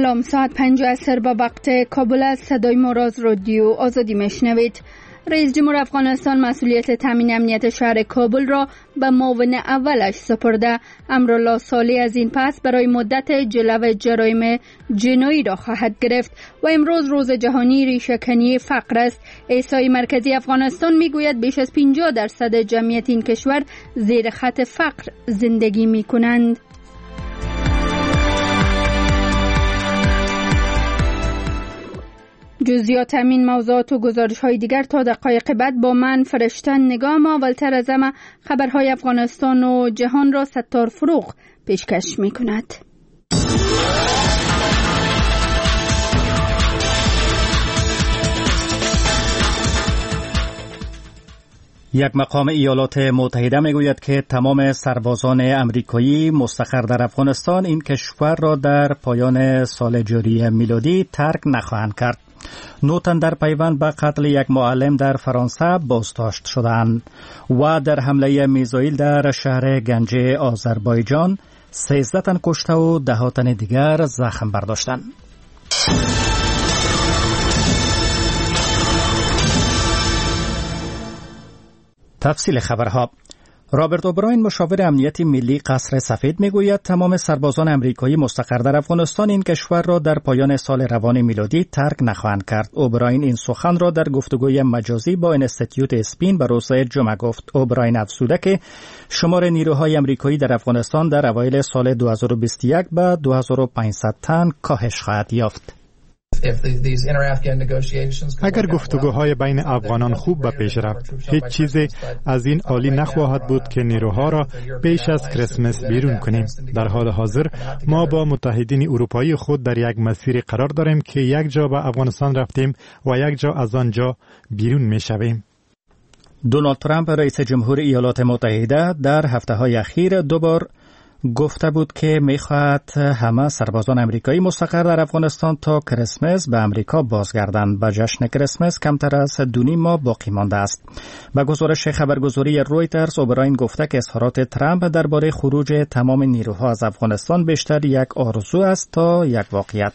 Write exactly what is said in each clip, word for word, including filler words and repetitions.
سلام، ساعت پنج عصر با وقت کابل از صدای ما را از رادیو آزادی میشنوید. رئیس جمهور افغانستان مسئولیت تامین امنیت شهر کابل را به معاون اولش سپرده. امرالله صالح از این پس برای مدت جلو جرایم جنایی را خواهد گرفت و امروز روز جهانی ریشه‌کنی فقر است. احصای مرکزی افغانستان میگوید بیش از پنجاه درصد جمعیت این کشور زیر خط فقر زندگی میکنند. جزئیات همین موضوعات و گزارش های دیگر تا دقایق بعد با من فرشتن نگاه. ما اولتر از همه خبرهای افغانستان و جهان را ستار فروغ پیشکش می کند. یک مقام ایالات متحده میگوید که تمام سربازان امریکایی مستقر در افغانستان این کشور را در پایان سال جاری میلادی ترک نخواهند کرد. نه تن در پیوند به قتل یک معلم در فرانسه بازداشت شدند و در حمله میزایل در شهر گنجه آذربایجان سیزده تن کشته و ده تن دیگر زخم برداشتند. تفصیل خبرها. رابرت اوبراین مشاور امنیتی ملی قصر سفید میگوید تمام سربازان امریکایی مستقر در افغانستان این کشور را در پایان سال روان میلادی ترک نخواهند کرد. اوبراین این سخن را در گفتگوی مجازی با اینستیتوت اسپین به روز جمعه گفت. اوبراین افزوده که شمار نیروهای امریکایی در افغانستان در اوایل سال دو هزار و بیست و یک به دو هزار و پانصد تن کاهش خواهد یافت. اگر گفتگوهای بین افغانان خوب به پیش رفت، هیچ چیزی از این عالی نخواهد بود که نیروها را بیش از کریسمس بیرون کنیم. در حال حاضر ما با متحدین اروپایی خود در یک مسیر قرار داریم که یک جا به افغانستان رفتیم و یک جا از آنجا بیرون می شویم. دونالد ترامپ رئیس جمهور ایالات متحده در هفته‌های اخیر دوبار گفته بود که می‌خواهد همه سربازان امریکایی مستقر در افغانستان تا کریسمس به امریکا بازگردند. به جشن کریسمس کمتر از دو نیم ماه باقی مانده است. به گزارش خبرگزاری رویترز، اوبراین گفته که اظهارات ترامپ درباره خروج تمام نیروها از افغانستان بیشتر یک آرزو است تا یک واقعیت.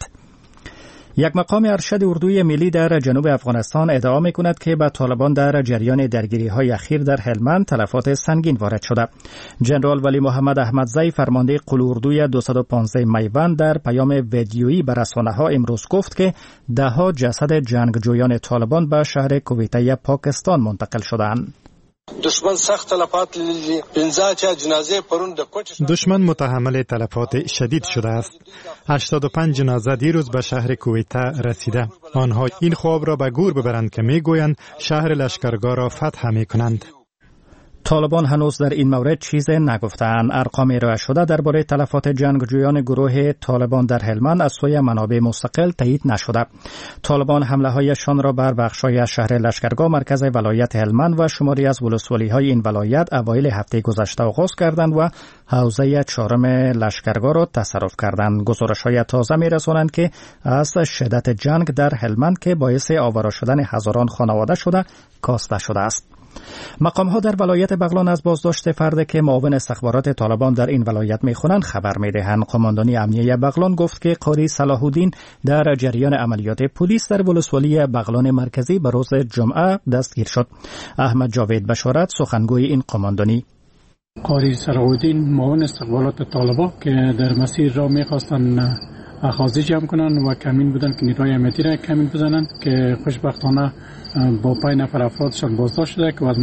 یک مقام ارشد اردوی ملی در جنوب افغانستان ادعا می‌کند که به طالبان در جریان درگیری‌های اخیر در هلمند تلفات سنگین وارد شده. جنرال ولی محمد احمدزی فرمانده قل اردوی دویست و پانزده میوند در پیام ویدیویی به رسانه‌ها امروز گفت که ده‌ها جسد جنگجویان طالبان به شهر کویته پاکستان منتقل شدند. دشمن سخت تلفات لیدلی پنځه جنازه پرون د کوچ دشمن متحمل تلفات شدید شده است. هشتاد و پنج جنازه دیروز به شهر کویته رسیده. آنها این خواب را به گور ببرند که میگویند شهر لشکرگاه را فتح میکنند. طالبان هنوز در این مورد چیز نگفتند. ارقام ارائه شده درباره تلفات جنگجویان گروه طالبان در هلمند از سوی منابع مستقل تایید نشده. طالبان حمله‌هایشان را بر بخش‌های شهر لشکرگاه مرکز ولایت هلمند و شماری از ولسوالی‌های این ولایت اوایل هفته گذشته آغاز کردند و حوزه چهارم لشکرگاه را تصرف کردند. گزارش‌های تازه می‌رسانند که از شدت جنگ در هلمند که باعث آواره شدن هزاران خانواده شده کاسته شده است. مقام‌ها در ولایت بغلان از بازداشت فرد که معاون استخبارات طالبان در این ولایت می‌خوانند خبر می‌دهند. قماندانی امنیه بغلان گفت که قاری صلاح الدین در جریان عملیات پلیس در ولسوالی بغلان مرکزی به روز جمعه دستگیر شد. احمد جاوید بشارت سخنگوی این قماندانی: قاری صلاح الدین معاون استخبارات طالبان که در مسیر را می‌خواستند اخاذی جمع کنند و کمین بودن که نیروی امنیتی را کمین بزنند که خوشبختانه با پنج نفر افرادشان بازداشت شده که از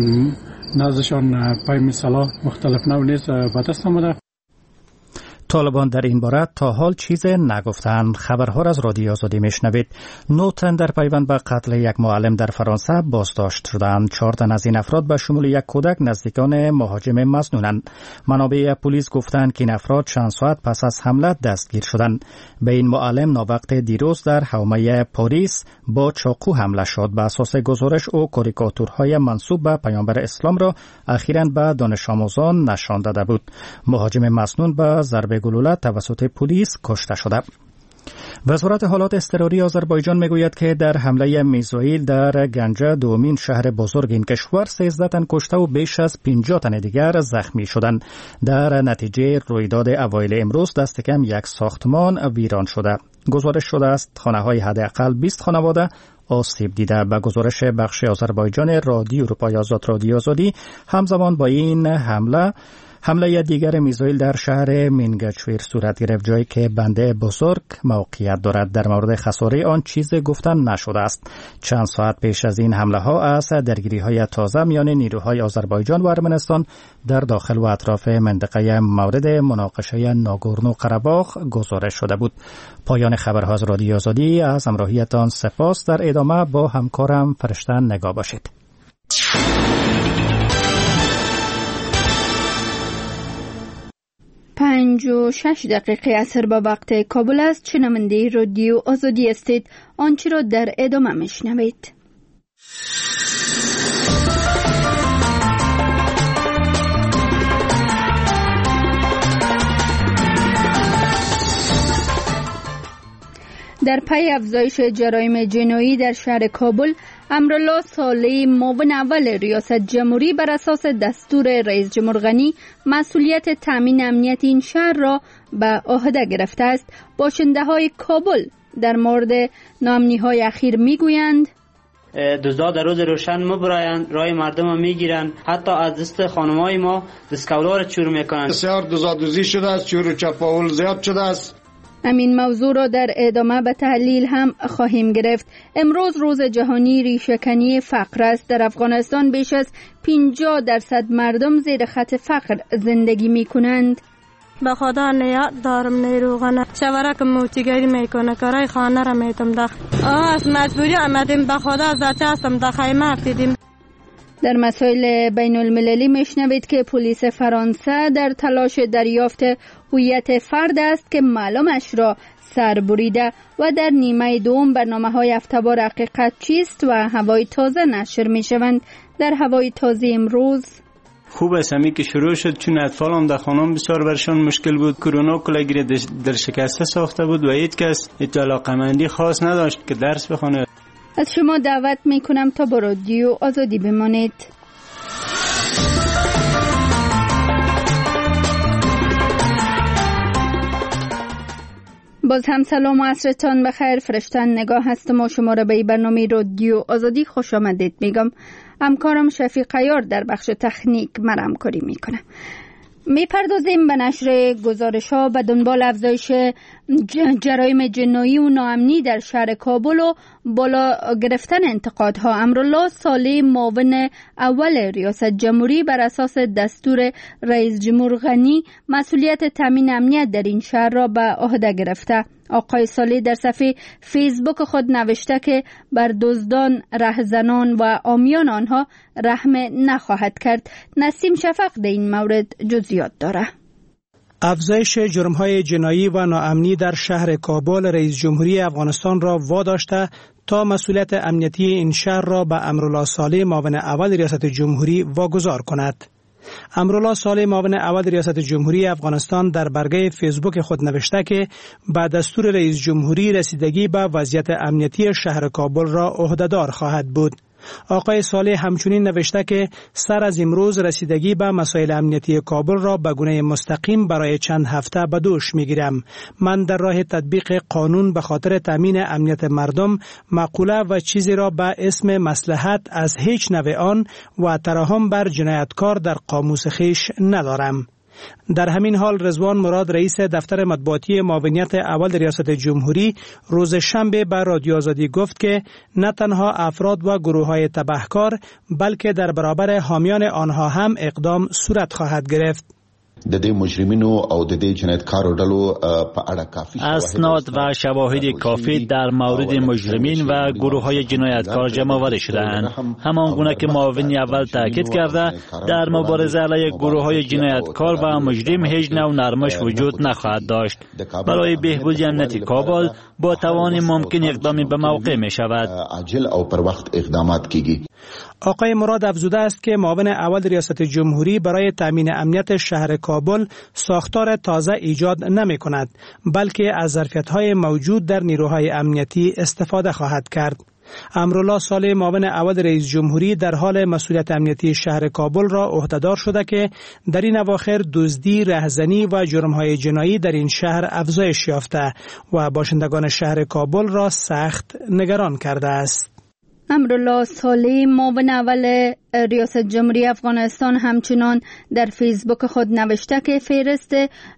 نزدشان پیام صلاح مختلف نوع نیز به دست آمده. طالبان در این باره تا حال چیز نگفتند. خبرها را از رادیو آزادی میشنوید. نه تن در پیوند به قتل یک معلم در فرانسه بازداشت شدند. چهار تن از این افراد به شمول یک کودک نزدیکان مهاجم مسنونند. منابع پلیس گفتند که این افراد چند ساعت پس از حمله دستگیر شدند. به این معلم ناوقت دیروز در حومه پاریس با چاقو حمله شد. به اساس گزارش او کاریکاتورهای منسوب به پیامبر اسلام را اخیراً به دانش آموزان نشان داده بود. مهاجم مسنون به ضربه گلوله توسط پلیس کشته شده. وزارت حالات اضطراری آذربایجان میگوید که در حمله میزایل در گنجه، دومین شهر بزرگ این کشور، سیزده تن کشته و بیش از پنجاه تن دیگر زخمی شدند. در نتیجه رویداد اوایل امروز دست کم یک ساختمان ویران شده. گزارش شده است خانه‌های حداقل بیست خانواده آسیب دیده. به گزارش بخش آذربایجان رادیو اروپای آزاد رادیو آزادی، همزمان با این حمله حمله دیگر میزایل در شهر مینگچویر صورت گرفت، جایی که بنده بزرگ موقعیت دارد. در مورد خساره آن چیز گفتن نشده است. چند ساعت پیش از این حمله ها از درگیری های تازه میان نیروهای آذربایجان و ارمنستان در داخل و اطراف منطقه مورد مناقشه ناگورنو قره‌باغ گزارش شده بود. پایان خبرها از رادیو آزادی. از همراهیتان سپاس. در ادامه با همکارم فرشته نگاه باشید. پنج و شش دقیقه عصر با وقت کابل است. شنونده رادیو آزادی استید. آنچه را در ادامه میشنوید. در پی افزایش جرایم جنایی در شهر کابل، امرالله صالح، معاون اول ریاست جمهوری، بر اساس دستور رئیس جمهور غنی مسئولیت تامین امنیت این شهر را به عهده گرفته است. باشنده های کابل در مورد ناامنی‌های اخیر میگویند دزدا در روز روشن مبرایند، رای مردم را میگیرند، حتی از دست خانمای ما دستکولا را چور میکنند. بسیار دزدوزی شده است، چور و چپاول زیاد شده است. همین موضوع را در ادامه به تحلیل هم خواهیم گرفت. امروز روز جهانی ریشه‌کنی فقر است. در افغانستان بیش از پنجاه درصد مردم زیر خط فقر زندگی می کنند. به خدا نیت دارم نیروغنه شورک موتیگری میکنه، کارای خانه را میتم داخل. آه از مجبوری آمدیم، به خدا زچه هستم در خیمه افتیدیم. در مسائل بین المللی میشنوید که پلیس فرانسه در تلاش دریافت هویت فرد است که معلومش را سر بریده و در نیمه دوم برنامه‌های هفته‌وار حقیقت چیست و هوای تازه نشر میشوند. در هوای تازه امروز خوب است همی که شروع شد، چون اطفال هم در خانم بسیار برشان مشکل بود. کرونا کلاگیر در شکسته ساخته بود و هیچ کس هیچ علاقمندی خاص نداشت که درس بخونه. از شما دعوت میکنم تا با رادیو آزادی بمانید. باز هم سلام و عصرتان بخیر. فرشته نگاه هستم و شما را به برنامه رادیو آزادی خوش آمدید میگم. همکارم شفیق عیار در بخش تکنیک مرا همکاری میکنه. میپردازیم به نشر گزارش ها به دنبال افزایش جرایم جنایی و ناامنی در شهر کابل و بالا گرفتن انتقادها. امرالله صالح، معاون اول ریاست جمهوری، بر اساس دستور رئیس جمهور غنی مسئولیت تامین امنیت در این شهر را به عهده گرفته. آقای صالح در صفحه فیسبوک خود نوشته که بر دزدان، رهزنان و عامیان آنها رحم نخواهد کرد. نسیم شفق در این مورد جزئیات داره. افزایش جرم‌های جنایی و ناامنی در شهر کابل رئیس جمهوری افغانستان را واداشته تا مسئولیت امنیتی این شهر را به امرالله صالح، معاون اول ریاست جمهوری، واگذار کند. امرالله صالح، معاون اول ریاست جمهوری افغانستان، در برگه فیسبوک خود نوشته که با دستور رئیس جمهوری رسیدگی به وضعیت امنیتی شهر کابل را عهده‌دار خواهد بود. آقای صالح همچنین نوشته که سر از امروز رسیدگی به مسائل امنیتی کابل را به گونه مستقیم برای چند هفته به دوش میگیرم. من در راه تطبیق قانون به خاطر تامین امنیت مردم مقوله و چیزی را به اسم مصلحت از هیچ نوع آن و ترحم بر جنایتکار در قاموس خیش ندارم. در همین حال رضوان مراد، رئیس دفتر مطبوعاتی معاونیت اول ریاست جمهوری، روز شنبه به رادیو آزادی گفت که نه تنها افراد و گروه‌های تبهکار بلکه در برابر حامیان آنها هم اقدام صورت خواهد گرفت. د دې مجرمینو او د دې جنایتکارو ډلو په اړه کافی اسناد و شواهد کافی در مورد مجرمین و گروه‌های جنایتکار جمع آورده شده‌اند. همان گونه که معاون اول تاکید کرده، در مبارزه علیه گروه‌های جنایتکار و مجرم هیچ نوع نرمش وجود نخواهد داشت. برای بهبود امنیت کابل با توان ممکن اقدامی به موقع می شود. عاجل او پر وخت اقدامات کیږي. آقای مراد افزوده است که معاون اول ریاست جمهوری برای تامین امنیت شهر کابل ساختار تازه ایجاد نمی کند، بلکه از ظرفیت‌های موجود در نیروهای امنیتی استفاده خواهد کرد. امرالله صالح معاون اول رئیس جمهوری در حال مسئولیت امنیتی شهر کابل را عهدهدار شده که در این اواخر دزدی، رهزنی و جرم‌های جنایی در این شهر افزایش یافته و باشندگان شهر کابل را سخت نگران کرده است. امرالله صالح معاون اول ریاست جمهوری افغانستان همچنان در فیسبوک خود نوشته که فهرست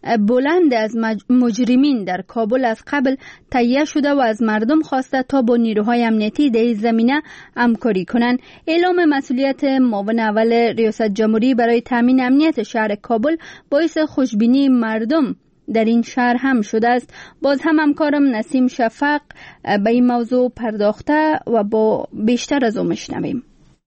بلند از مجرمین در کابل از قبل تهیه شده و از مردم خواسته تا با نیروهای امنیتی در این زمینه همکاری کنند. اعلام مسئولیت معاون اول ریاست جمهوری برای تامین امنیت شهر کابل باعث خوشبینی مردم در این شهر هم شده است. باز هم همکارم نسیم شفق به این موضوع پرداخته و با بیشتر از او میشنویم.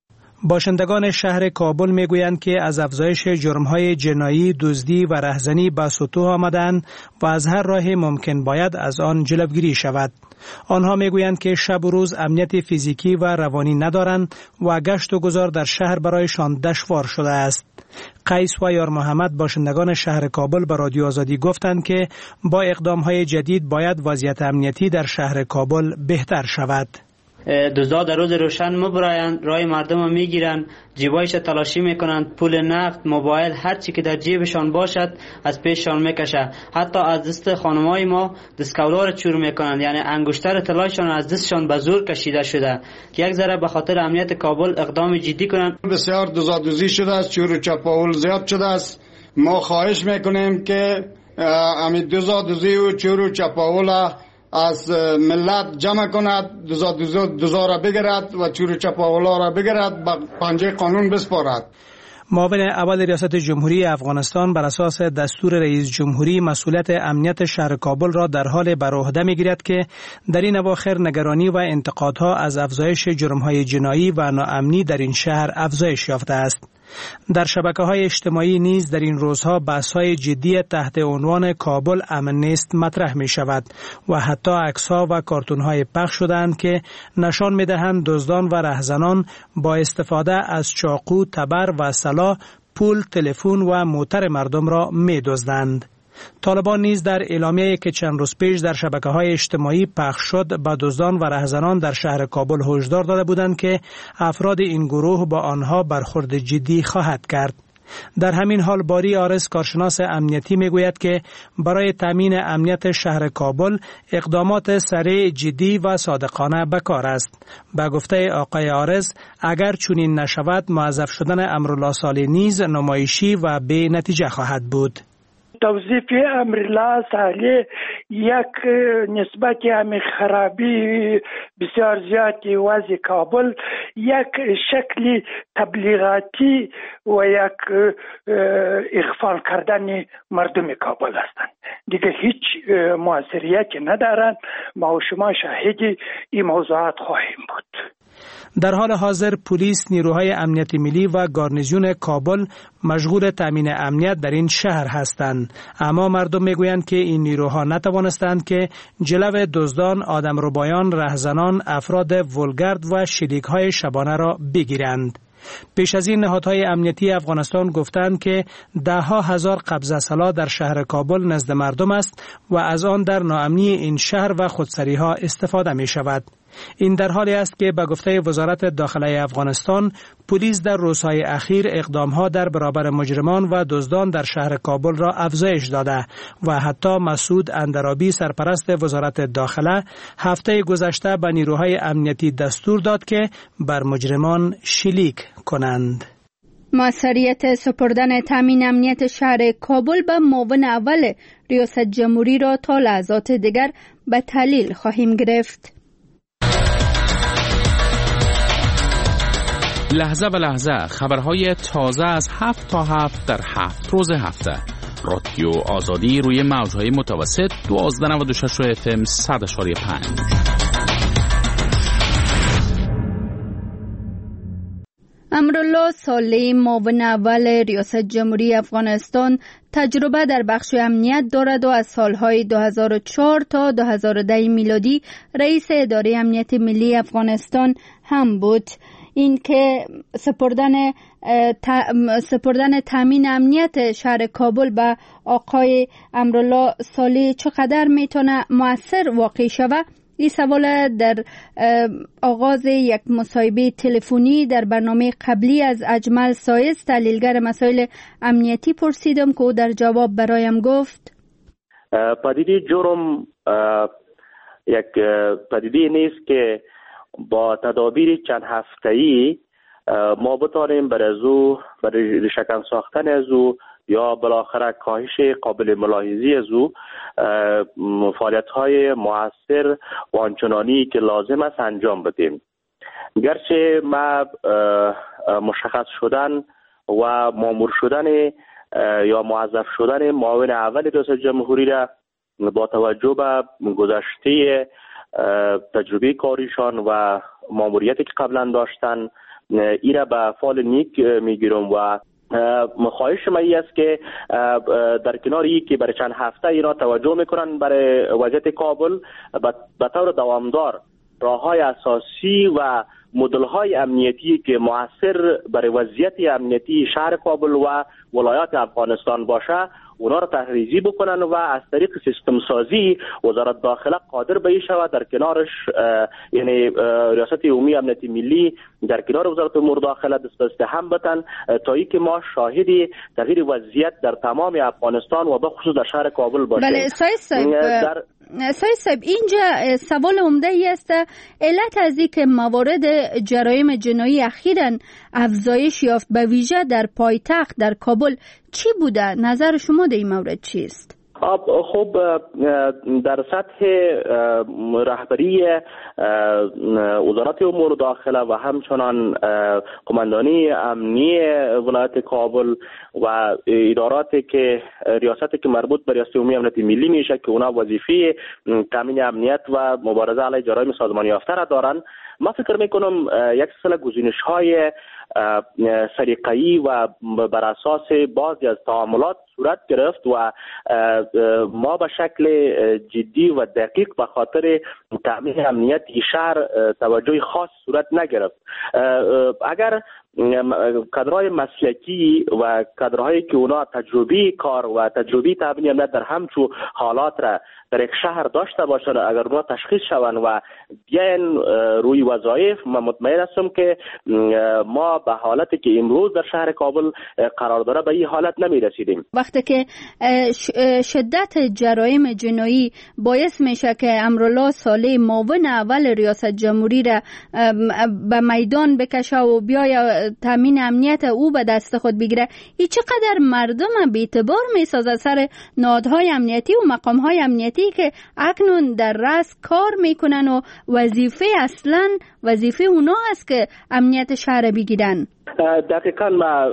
باشندگان شهر کابل میگویند که از افزایش جرم‌های جنایی، دزدی و رهزنی به سطوح آمدند و از هر راه ممکن باید از آن جلوگیری شود. آنها میگویند که شب و روز امنیت فیزیکی و روانی ندارند و گشت و گذار در شهر برایشان دشوار شده است. قیس و یار محمد باشندگان شهر کابل به رادیو آزادی گفتند که با اقدام‌های جدید باید وضعیت امنیتی در شهر کابل بهتر شود. دزدا در روز روشن مبرایند، رای مردم رو میگیرن، جیبایش تلاشی میکنند، پول نقد، موبایل، هر چی که در جیبشان باشد از پیششان میکشه. حتی از دست خانمای ما دستکولا رو چور میکنند، یعنی انگشتر طلایشان از دستشان به زور کشیده شده که یک ذره به خاطر امنیت کابل اقدام جدی کنند. بسیار دزدی شده است، چور و چپاول زیاد شده است. ما خواهش میکنیم که امید دزدی و چور و چپاول از ملت جمع کند، دزدا را بگیرد و چور چپاولا را بگیرد، به پنجه قانون بسپارد. معاون اول ریاست جمهوری افغانستان بر اساس دستور رئیس جمهوری مسئولیت امنیت شهر کابل را در حال بر عهده میگیرد که در این اواخر نگرانی و انتقادها از افزایش جرم‌های جنایی و ناامنی در این شهر افزایش یافته است. در شبکه‌های اجتماعی نیز در این روزها بحث‌های جدی تحت عنوان کابل امن نیست مطرح می‌شود و حتی عکس‌ها و کارتون‌های پخش شده‌اند که نشان می‌دهند دزدان و رهزنان با استفاده از چاقو، تبر و سلاح پول، تلفن و موتر مردم را می‌دزدند. طالبان نیز در اعلامیه‌ای که چند روز پیش در شبکه‌های اجتماعی پخش شد به دزدان و رهزنان در شهر کابل هشدار داده بودند که افراد این گروه با آنها برخورد جدی خواهد کرد. در همین حال باری عارض کارشناس امنیتی میگوید که برای تامین امنیت شهر کابل اقدامات سریع، جدی و صادقانه به کار است. به گفته آقای عارض اگر چنین نشود موظف شدن امرالله صالح نیز نمایشی و بی نتیجه خواهد بود. توظیف امرالله صالح یک نسبت همین خرابی بسیار زیادی وضع کابل، یک شکلی تبلیغاتی و یک اغفال کردن مردم کابل هستند. دیگه هیچ موثریتی ندارند. ما و شما شاهدی این موضوعات خواهیم بود. در حال حاضر پلیس، نیروهای امنیت ملی و گارنیزیون کابل مشغول تامین امنیت در این شهر هستند، اما مردم میگویند که این نیروها نتوانستند که جلو دزدان، آدمربایان، رهزنان، افراد ولگرد و شلیک‌های شبانه را بگیرند. پیش از این نهادهای امنیتی افغانستان گفتند که ده ها هزار قبضه سلاح در شهر کابل نزد مردم است و از آن در ناامنی این شهر و خودسری ها استفاده می شود. این در حالی است که به گفته وزارت داخله افغانستان پلیس در روزهای اخیر اقدامها در برابر مجرمان و دزدان در شهر کابل را افزایش داده و حتی مسعود اندرابی سرپرست وزارت داخله هفته گذشته به نیروهای امنیتی دستور داد که بر مجرمان شلیک کنند. مسئولیت سپردن تامین امنیت شهر کابل به معاون اول ریاست جمهوری را تا لحظات دیگر به تحلیل خواهیم گرفت. لحظه به لحظه خبرهای تازه از هفت تا هفت در هفت روز هفته. رادیو آزادی روی موجهای متوسط دوازده نود و شش اف ام صد اشاری پنج. امرالله صالح معاون اول ریاست جمهوری افغانستان تجربه در بخش امنیت دارد و از سالهای دو هزار و چهار تا دو هزار و ده میلادی رئیس اداره امنیت ملی افغانستان هم بود. این که سپردن سپردن تامین امنیت شهر کابل به آقای امرالله صالح چقدر میتونه مؤثر واقع شود؟ این سوال در آغاز یک مصاحبه تلفنی در برنامه قبلی از اجمل سایس تحلیلگر مسائل امنیتی پرسیدم که او در جواب برایم گفت پدیده جرم یک پدیده نیست که با تدابیر چند هفته‌ای ما بتانیم برای از او برای شکن ساختن از او یا بالاخره کاهش قابل ملاحظی از او فعالیت‌های مؤثر و آنچنانی که لازم است انجام بدیم. گرچه ما مشخص شدن و مامور شدن یا موظف شدن معاون اول ریاست جمهوری را با توجه به گذشته تجربه کاریشان و ماموریتی که قبلا داشتن این را به فال نیک میگیرم و خواهش من است که در کنار این که برای چند هفته اینا توجه میکنن برای وضعیت کابل به طور دوامدار راههای اساسی و مدل‌های امنیتی که مؤثر برای وضعیت امنیتی شهر کابل و ولایات افغانستان باشه اونا رو تحریزی بکنن و از طریق سیستم سازی وزارت داخله قادر به این شود در کنارش یعنی ریاست عمومی امنیت ملی در کنار وزارت امور داخله دست به دست هم بتن تا اینکه ما شاهد تغییر وضعیت در تمام افغانستان و به خصوص در شهر کابل باشیم. بله سایس صاحب در... سایس صاحب اینجا سوال عمده ای است علت از این که موارد جرایم جنایی اخیراً افزایش یافت به ویژه در پایتخت در کابل چی بوده؟ نظر شما در این مورد چیست؟ خب در سطح رهبری وزارت امور داخله و همچنان قماندانی امنی ولایت کابل و اداراتی که ریاستی که مربوط به ریاست عمومی امنیت ملی میشه که اونا وظیفه تامین امنیت و مبارزه علیه جرایم سازمانی یافته را دارن، ما فکر میکنم یک سلسله گزینش‌های سلیقه‌ای و بر اساس بعضی از تعاملات صورت گرفت و ما به شکل جدی و دقیق به خاطر تامین امنیت شهر توجه خاص صورت نگرفت. اگر کادرهای مسلکی و کادرهایی که اونا تجربی کار و تجربی تامین امنیت در همچو حالات را در یک شهر داشته باشند، اگر اونا تشخیص شوند و بیاین روی وظایف، من مطمئن هستم که ما به حالتی که امروز در شهر کابل قرار داره به این حالت نمی رسیدیم. وقتی که شدت جرایم جنایی باعث میشه که امرالله صالح معاون اول ریاست جمهوری را به میدان بکشه و بیاید تامین امنیت او به دست خود بگیره، این چقدر مردم به اعتبار میسازه سر نهادهای امنیتی و مقامهای امنیتی که اکنون در رأس کار میکنن و وظیفه اصلا وظیفه اونا است که امنیت شهر بگیرن. دقیقاً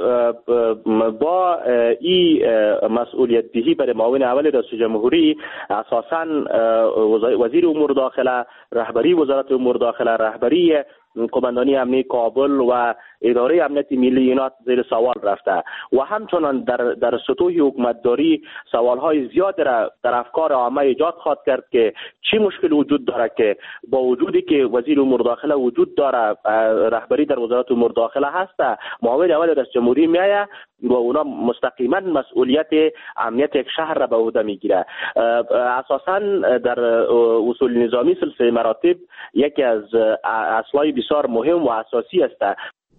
ما با این مسئولیت دهی برای معاون اول ریاست جمهوری اساساً وزیر امور داخله، رهبری وزارت امور داخله، رهبری قماندانی امنی کابل و اداره امنیت ملی اینا زیر سوال رفته و همچنان در در سطوح حکومتداری سوالهای زیاد را در افکار عامه ایجاد خواهد کرد که چی مشکل وجود داره که با وجودی که وزیر امور داخله وجود داره، رهبری در وزارت امور داخله هست، معاون اول رئیس جمهوری میایه و اونا مستقیما مسئولیت امنیت یک شهر را به عهده میگیره. اساسا در اصول نظامی سلسله مراتب یکی از اصلای بسیار مهم و اساسی است.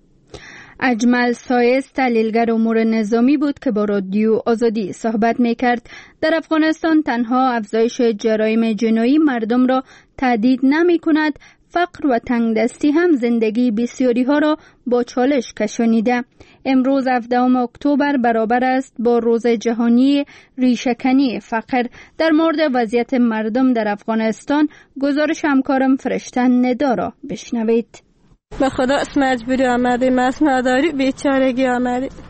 اجمل سایس تحلیلگر امور نظامی بود که با رادیو آزادی صحبت میکرد. در افغانستان تنها افزایش جرایم جنایی مردم را تهدید نمی کند، فقر و تنگدستی هم زندگی بسیاری ها را با چالش کشانیده. امروز هفدهم اکتبر برابر است با روز جهانی ریشه‌کنی فقر. در مورد وضعیت مردم در افغانستان گزارش همکارم فرشته ندا را بشنوید. به خدا اسم مجبوری آمدیم، اسم نداری بیچارگی آمدیم.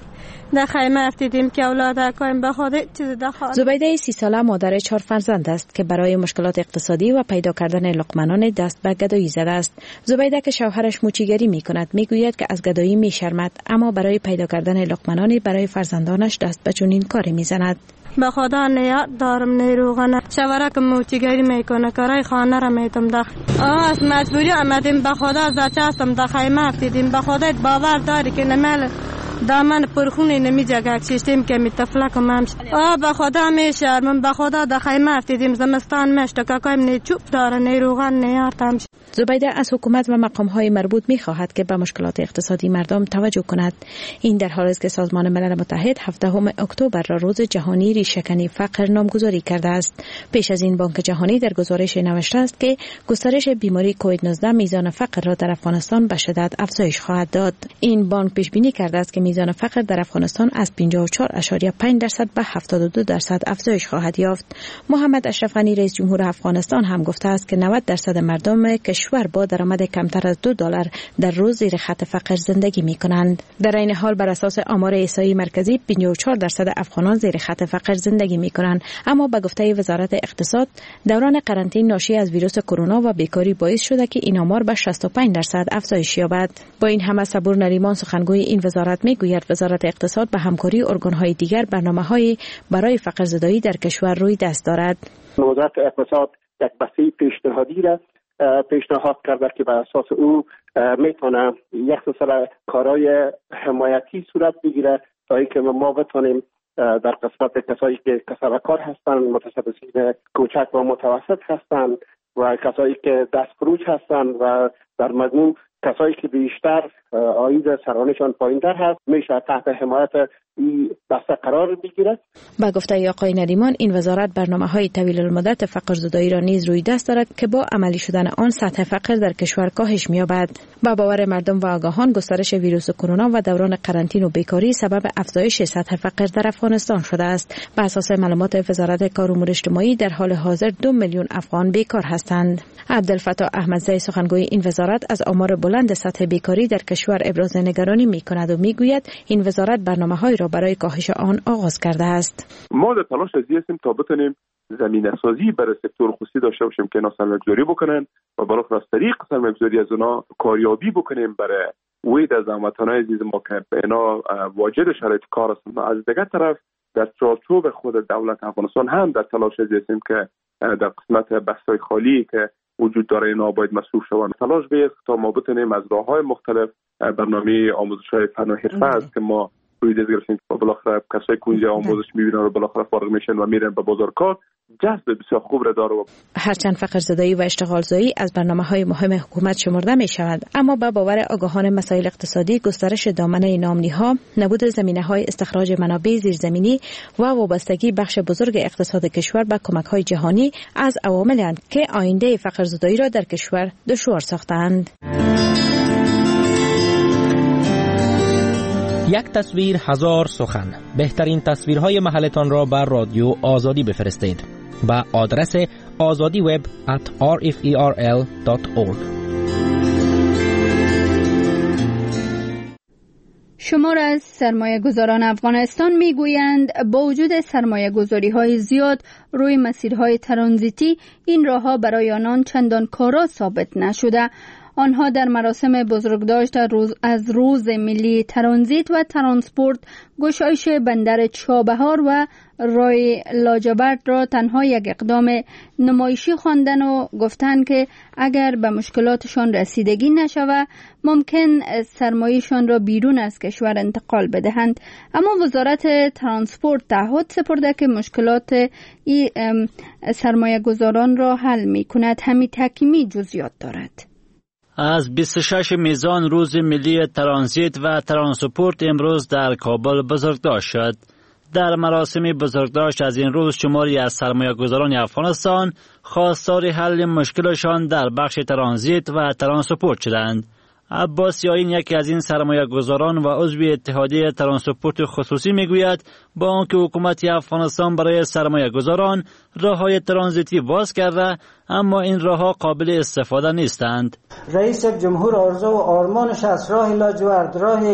در خیمه افتیدیم که اولاد کایم به خود چیز دخواه. زبیده سی ساله مادر چهار فرزند است که برای مشکلات اقتصادی و پیدا کردن لقمنان دست به گدایی زده است. زبیده که شوهرش موچیگری می کند می گوید که از گدایی می شرمد، اما برای پیدا کردن لقمنانی برای فرزندانش دست به چنین کاری می زند. به خدا نیاد دارم نیروغنه شوهر که موچیگری میکنه کارای خانه را میتم داخل. آه از مجبوری آمدیم به خدا زچه هستم در خیمه افتیدیم. به خدا باور داری که نمال دامن پرخونی نمی جگه چشتیم که می تفلک ممش. آه به خدا می شرمم، به خدا در خیمه افتیدیم زمستان مشت که کایم نی چوب داره نیروغن نیارتم. زبیده از حکومت و مقام‌های مربوط می‌خواهد که به مشکلات اقتصادی مردم توجه کند. این در حالی است که سازمان ملل متحد هفدهم اکتبر را روز جهانی ریشه‌کنی فقر نامگذاری کرده است. پیش از این بانک جهانی در گزارش نوشته است که گسترش بیماری کووید نوزده میزان فقر را در افغانستان به شدت افزایش خواهد داد. این بانک پیش بینی کرده است که میزان فقر در افغانستان از پنجاه و چهار ممیز پنج درصد به هفتاد و دو درصد افزایش خواهد یافت. محمد اشرف غنی رئیس جمهور افغانستان هم گفته است که نود درصد مردم کشور با درآمد کمتر از دو دلار در روز زیر خط فقر زندگی می کنند. در این حال بر اساس آمار احصایی مرکزی پنجاه و چهار درصد افغانان زیر خط فقر زندگی می کنند، اما به گفته وزارت اقتصاد دوران قرنطینه ناشی از ویروس کرونا و بیکاری باعث شده که این آمار به شصت و پنج درصد افزایش یابد. با این همه صبور نریمان سخنگوی این وزارت می گوید وزارت اقتصاد به همکاری ارگان‌های دیگر برنامه‌های برای فقر زدایی در کشور روی دست دارد. وزارت اقتصاد یک بسته پیشنهادی را پیشنهاد کرده که بر اساس او میتونه یک سلسله کارهای حمایتی صورت بگیره تا اینکه ما بتونیم در قسمت کسایی که کسب کار هستند، متصدین کوچک و متوسط هستند و کسایی که دست فروش هستند و در مجموع کسایی که بیشتر عاید سرانشان پایین‌تر هست میشه تحت حمایت این بسته قرار بگیرد. با گفته آقای نریمان این وزارت برنامه‌های طویل المدت فقر زدایی را نیز روی دست دارد که با عملی شدن آن سطح فقر در کشور کاهش می‌یابد. با باور مردم و آگاهان گسترش ویروس کرونا و دوران قرنطینه و بیکاری سبب افزایش سطح فقر در افغانستان شده است. بر اساس معلومات وزارت کار و امور اجتماعی در حال حاضر دو میلیون افغان بیکار هستند. عبدالفتاح احمدزی سخنگوی این وزارت از آمار بلند سطح بیکاری در کشور ابراز نگرانی می‌کند و می‌گوید این وزارت برنامه‌های را برای کاهش آن آغاز کرده است. ما در تلاش هستیم تا بتونیم زمینه سازی برای سکتور خصوصی داشته باشیم که اینا سرمایه‌گذاری بکنن و بالاخره از طریق سرمایه‌گذاری از اونا کاریابی بکنیم برای وید از زحمت‌های عزیز ما که اینا واجد شرایط کار هستند. از دیگر طرف در چارچوب خود دولت افغانستان هم در تلاش هستیم که در قسمت بستای خالی که وجود داره اینا باید مصروف شوند. تلاش بیست تا ما بتونیم از راه‌های مختلف برنامه آموزش‌های فن و حرفه است که ما روی دست گرفتیم و بالاخره کسایی که اونجا آموزش می‌بینن و بالاخره فارغ میشن و میرن به بازار کار جذب بسیار خوب را داره. هرچند فقر زدایی و اشتغال زایی از برنامه‌های مهم حکومت شمرده می‌شود، اما با باور آگاهان مسائل اقتصادی گسترش دامنه نامنی‌ها، نبود زمینه‌های استخراج منابع زیرزمینی و وابستگی بخش بزرگ اقتصاد کشور به کمک‌های جهانی از عوامل‌اند که آینده فقر زدایی را در کشور دشوار ساختند. یک تصویر هزار سخن. بهترین تصویرهای محلتان را بر رادیو آزادی بفرستید به آدرس آزادی وب ات آر اف ای آر ال دات اورگ. شمار از سرمایه گذاران افغانستان می گویند با وجود سرمایه گذاری های زیاد روی مسیرهای ترانزیتی این راه ها برای آنان چندان کارا ثابت نشده. آنها در مراسم بزرگداشت روز از روز ملی ترانزیت و ترانسپورت گشایش بندر چابهار و رای لاجورد را تنها یک اقدام نمایشی خواندن و گفتند که اگر به مشکلاتشان رسیدگی نشود ممکن سرمایه‌شان را بیرون از کشور انتقال بدهند. اما وزارت ترانسپورت تعهد سپرده که مشکلات این سرمایه گذاران را حل می کند. همین تحکیمی جزئیات دارد. از بیست و شش میزان روز ملی ترانزیت و ترانسپورت امروز در کابل بزرگداشت شد. در مراسم بزرگداشت از این روز شماری از سرمایه‌گذاران افغانستان خواستار حل مشکلشان در بخش ترانزیت و ترانسپورت شدند. عباس یاین یکی از این سرمایه‌گذاران و عضو اتحادیه ترانسپورت خصوصی میگوید با آنکه حکومت افغانستان برای سرمایه‌گذاران راه‌های ترانزیتی باز کرده اما این راه‌ها قابل استفاده نیستند. رئیس جمهور آرزو و آرمانش از راه لاجورد، راه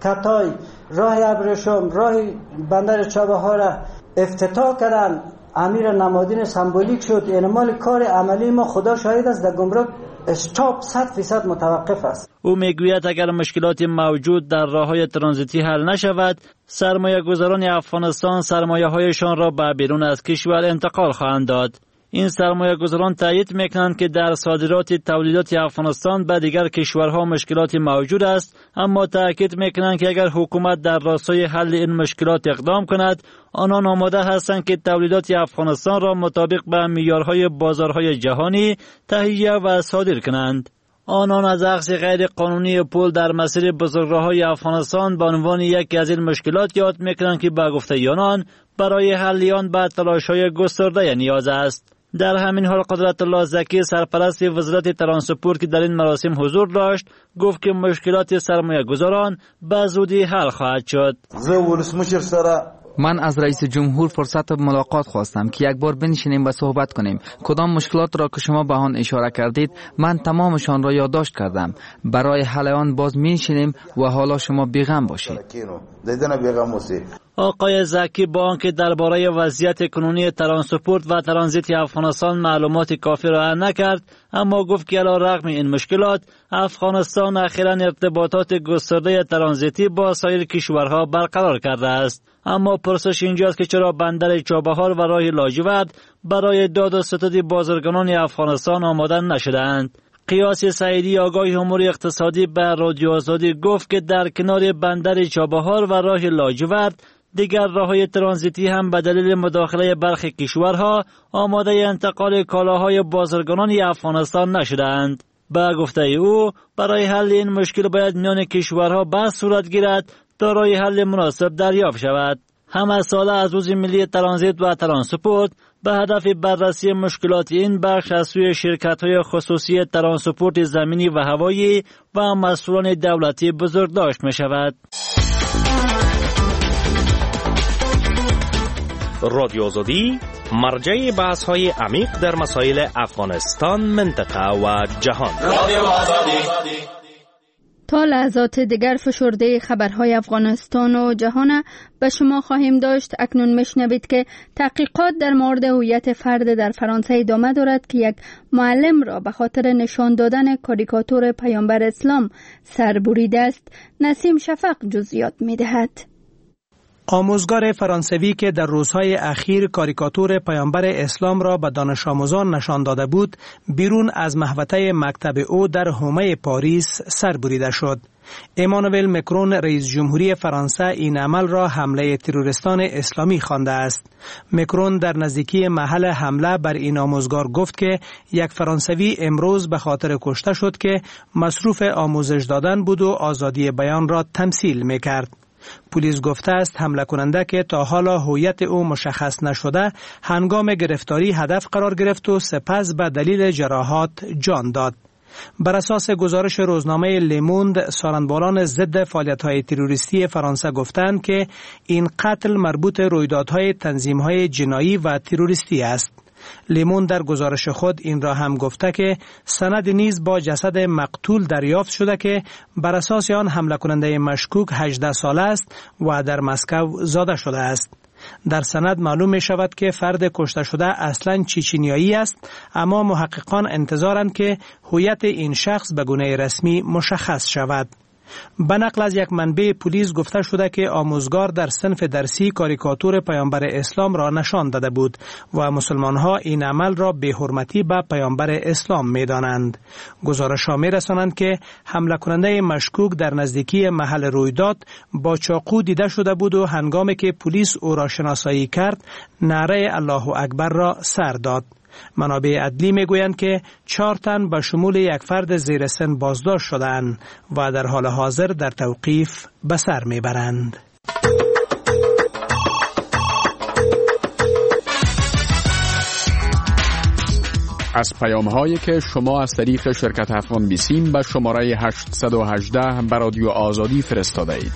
کتای، راه ابریشم، راه بندر چابهار را افتتاح کردن. امیر نمادین سمبولیک شد. این مال کار عملی ما خدا شاهد است، در گمرک استاپ صد فیصد متوقف است. او میگوید اگر مشکلات موجود در راههای ترانزیتی حل نشود، سرمایه گذاران افغانستان سرمایه هایشان را به بیرون از کشور انتقال خواهند داد. این سرمایه گذاران تایید میکنند که در صادرات تولیدات افغانستان به دیگر کشورها مشکلات موجود است، اما تاکید میکنند که اگر حکومت در راستای حل این مشکلات اقدام کند، آنان آماده هستند که تولیدات افغانستان را مطابق به معیارهای بازارهای جهانی تهیه و صادر کنند. آنان از اخذ غیر قانونی پول در مسیر بزرگراه‌های افغانستان به عنوان یکی از این مشکلات یاد میکنند که به گفته آنان برای حل آن به تلاش‌های گسترده نیاز است. در همین حال قدرت الله زکی سرپرست وزارت ترانسپورت که در این مراسم حضور داشت گفت که مشکلات سرمایه گذاران به زودی حل خواهد شد. من از رئیس جمهور فرصت ملاقات خواستم که یک بار بنشینیم و صحبت کنیم. کدام مشکلات را که شما به آن اشاره کردید من تمامشان را یادداشت کردم. برای حل آن باز می‌نشینیم و حالا شما بی‌غم باشید. آقای زکی با آنکه درباره وضعیت کنونی ترانسپورت و ترانزیت افغانستان معلومات کافی را نکرد، اما گفت که علیرغم این مشکلات افغانستان اخیراً ارتباطات گسترده ترانزیتی با سایر کشورها برقرار کرده است. اما پرسش اینجاست که چرا بندر چابهار و راه لاجورد برای داد و ستد بازرگانان افغانستان آماده نشدند. قیاس سعیدی آگاه امور اقتصادی به رادیو آزادی گفت که در کنار بندر چابهار و راه لاجورد دیگر راههای ترانزیتی هم به دلیل مداخله برخی کشورها آماده انتقال کالاهای بازرگانان افغانستان نشدند. به گفته او برای حل این مشکل باید میان کشورها بحث صورت گیرد تا راه حل مناسب دریافت شود. همه ساله از روز ملی ترانزیت و ترانسپورت به هدف بررسی مشکلات این بخش از سوی شرکت‌های خصوصی ترانسپورت زمینی و هوایی و مسئولان دولتی بزرگ داشت می شود. رادیو آزادی مرجع بحث‌های عمیق در مسائل افغانستان، منطقه و جهان. رادیو آزادی. تا لحظات دیگر فشرده خبرهای افغانستان و جهان به شما خواهیم داشت. اکنون میشنوید که تحقیقات در مورد هویت فرد در فرانسه ادامه دارد که یک معلم را به خاطر نشان دادن کاریکاتور پیامبر اسلام سربریده است. نسیم شفق جزئیات میدهد. آموزگار فرانسوی که در روزهای اخیر کاریکاتور پیامبر اسلام را به دانش آموزان نشان داده بود، بیرون از محوطه مکتب او در حومه پاریس سربریده شد. امانوئل مکرون رئیس جمهوری فرانسه این عمل را حمله تروریستان اسلامی خوانده است. مکرون در نزدیکی محل حمله بر این آموزگار گفت که یک فرانسوی امروز به خاطر کشته شد که مصروف آموزش دادن بود و آزادی بیان را تمثیل می‌کرد. پلیس گفته است حمله کننده که تا حالا هویت او مشخص نشده هنگام گرفتاری هدف قرار گرفت و سپس به دلیل جراحات جان داد. بر اساس گزارش روزنامه لیموند، سالنبالان ضد فعالیت‌های تروریستی فرانسه گفتند که این قتل مربوط رویدادهای تنظیم‌های جنایی و تروریستی است. لیمون در گزارش خود این را هم گفته که سند نیز با جسد مقتول دریافت شده که بر اساس آن حمله کننده مشکوک هجده ساله است و در مسکو زاده شده است. در سند معلوم می شود که فرد کشته شده اصلاً چچنیایی است، اما محققان انتظارند که هویت این شخص به گونه رسمی مشخص شود. به نقل از یک منبع پلیس گفته شده که آموزگار در صنف درسی کاریکاتور پیامبر اسلام را نشان داده بود و مسلمان ها این عمل را بی‌حرمتی به پیامبر اسلام می دانند. گزارش ها می رسانند که حمله کننده مشکوک در نزدیکی محل رویداد با چاقو دیده شده بود و هنگامی که پلیس او را شناسایی کرد نعره الله اکبر را سر داد. منابع عدلی میگویند که چهار تن به شمول یک فرد زیر سن بازداشت شدند و در حال حاضر در توقیف به سر میبرند. از پیام هایی که شما از طریق شرکت افغان بیسیم به شماره هشت یک هشت به رادیو آزادی فرستاده اید.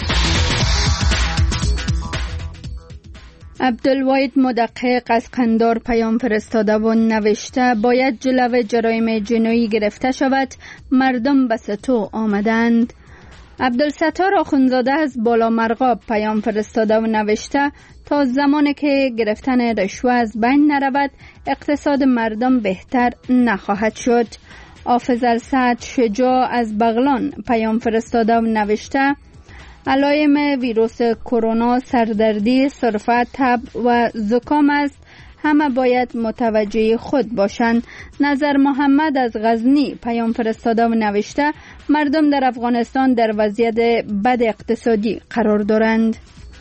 عبدالواحد مدقق از قندار پیام فرستاده و نوشته باید جلو جرایم جنایی گرفته شود، مردم به ستو آمدند. عبدالستار آخوندزاده از بالا مرغاب پیام فرستاده و نوشته تا زمانی که گرفتن رشوه از بین نرود اقتصاد مردم بهتر نخواهد شد. آفضل سعد شجاع از بغلان پیام فرستاده و نوشته علائم ویروس کرونا سردردی، سرفه، تب و زکام است. همه باید متوجه خود باشند. نظر محمد از غزنی پیام فرستاده و نوشته مردم در افغانستان در وضعیت بد اقتصادی قرار دارند.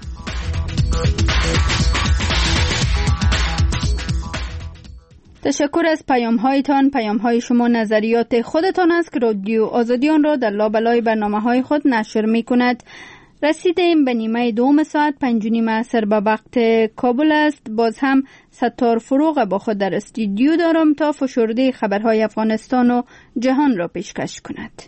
تشکر از پیام هایتان. پیام های شما نظریات خودتان است که رادیو آزادی آن را در لابلای برنامه های خود نشر می کند. رسیدیم به نیمه دوم ساعت، پنج و نیم عصر به وقت کابل است. باز هم ستار فروغ با خود در استودیو دارم تا فشرده خبرهای افغانستان و جهان را پیشکش کند.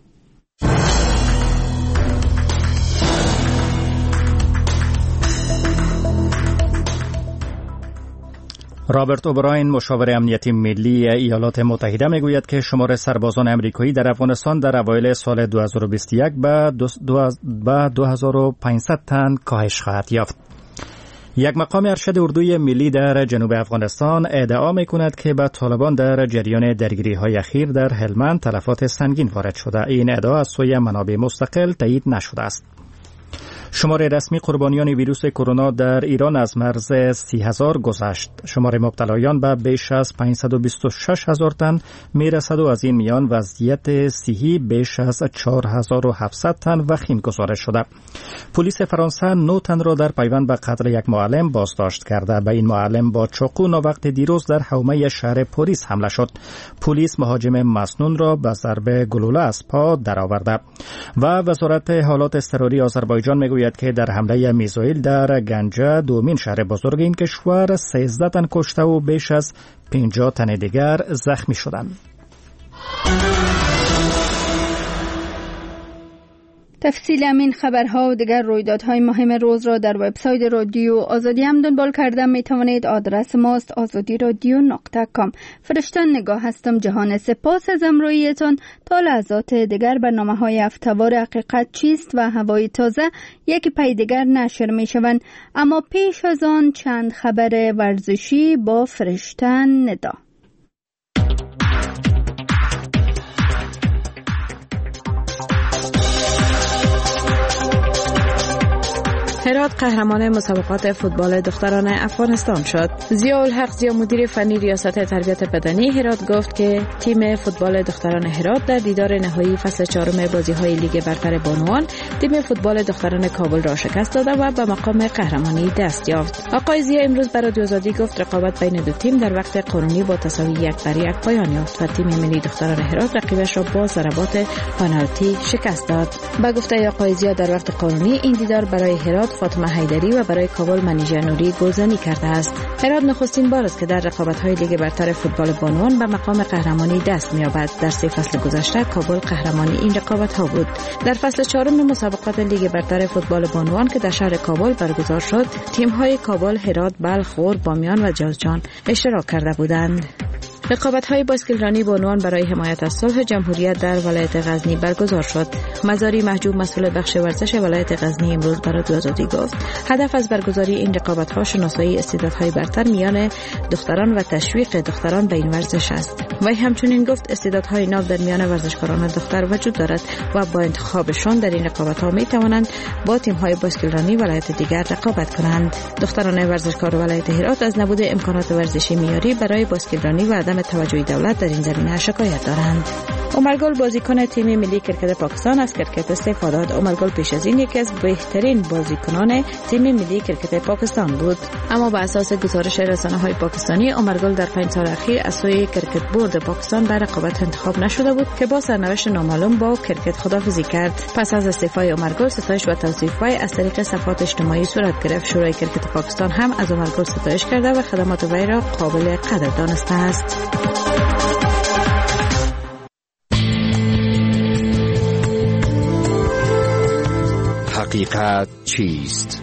رابرت اوبراین مشاور امنیتی ملی ایالات متحده میگوید که شمار سربازان امریکایی در افغانستان در اوایل سال دو هزار و بیست و یک به دو هزار و پانصد تن کاهش خواهد یافت. یک مقام ارشد اردوی ملی در جنوب افغانستان ادعا میکند که به طالبان در جریان درگیری های اخیر در هلمند تلفات سنگین وارد شده. این ادعا از سوی منابع مستقل تایید نشده است. شمار رسمی قربانیان ویروس کرونا در ایران از مرز سی هزار گذشت. شمار مبتلایان به بیش از پانصد و بیست و شش هزار تن می رسد و از این میان وضعیت صحی بیش از چهار هزار و هفتصد تن وخیم گزارش شده. پلیس فرانسه نه تن را در پیوند به قتل یک معلم بازداشت کرده. به این معلم با چاقو ناوقت دیروز در حومه شهر پاریس حمله شد. پلیس مهاجم مسنون را به ضرب گلوله از پا درآورده. و وزارت حالات اضطراری آذربایجان میگوید که در حمله میزایل در گنجه دومین شهر بزرگ این کشور سیزده تن کشته و بیش از پنجاه تن دیگر زخمی شدند. تفصیل همین خبرها و دیگر رویدادهای مهم روز را در وبسایت رادیو آزادی هم دنبال کرده می توانید. آدرس ماست آزادی رادیو نقطه کام. فرشتن نگاه هستم. جهان سپاس از امرویتان. تا لحظات دیگر برنامه های هفته‌وار حقیقت چیست و هوای تازه یکی پی دیگر نشر می شوند. اما پیش از آن چند خبر ورزشی با فرشتن ندا. هرات قهرمان مسابقات فوتبال دختران افغانستان شد. ضیاءالحق زیا مدیر فنی ریاست تربیت بدنی هرات گفت که تیم فوتبال دختران هرات در دیدار نهایی فصل چهارم بازی‌های لیگ برتر بانوان تیم فوتبال دختران کابل را شکست داده و به مقام قهرمانی دست یافت. آقای زیا امروز برای رادیو آزادی گفت رقابت بین دو تیم در وقت قانونی با تساوی یک بر یک پایان یافت و تیم ملی دختران هرات رقیبش را با ضربات پنالتی شکست داد. با گفته آقای زیا در وقت قانونی این دیدار برای هرات فاطمه حیدری و برای کابل منیژه نوری گلزنی کرده است. هرات نخستین بار است که در رقابت‌های لیگ برتر فوتبال بانوان به مقام قهرمانی دست می‌یابد. در سه فصل گذشته کابل قهرمانی این رقابت‌ها بود. در فصل چهارم مسابقات لیگ برتر فوتبال بانوان که در شهر کابل برگزار شد، تیم‌های کابل، هرات، بلخ، غور، بامیان و جوزجان اشتراک کرده بودند. رقابت‌های باسکلرانی بانوان برای حمایت از صلح جمهوریت در ولایت غزنی برگزار شد. مزاری محجوب مسئول بخش ورزش ولایت غزنی امروز برای رادیو آزادی گفت هدف از برگزاری این رقابت‌ها شناسایی استعدادهای برتر میان دختران و تشویق دختران به این ورزش است. و همچنین گفت استعدادهای ناب در میان ورزشکاران دختر وجود دارد و با انتخابشان در این رقابت‌ها می‌توانند با تیم‌های باسکلرانی ولایت دیگر رقابت کنند. دختران ورزشکار ولایت هرات از نبود امکانات ورزشی معیاری برای باسکلرانی و عدم توجه دولت در این زمینه شکایت دارند. عمرگل بازیکن تیم ملی کرکت پاکستان از کرکت استعفا داد. عمرگل پیش از این یکی از بهترین بازیکنان تیم ملی کرکت پاکستان بود، اما بر اساس گزارش رسانه‌های پاکستانی عمرگل در پنج سال اخیر از سوی کرکت بورد پاکستان در رقابت انتخاب نشده بود که با سرنوشت نامعلوم با کرکت خداحافظی کرد. پس از استعفای عمرگل ستایش و توصیف‌های از طریق صفحات اجتماعی صورت گرفت. شورای کرکت پاکستان هم از عمرگل ستایش کرده و خدمات وی را قابل قدر دانسته است. حقیقت چیست؟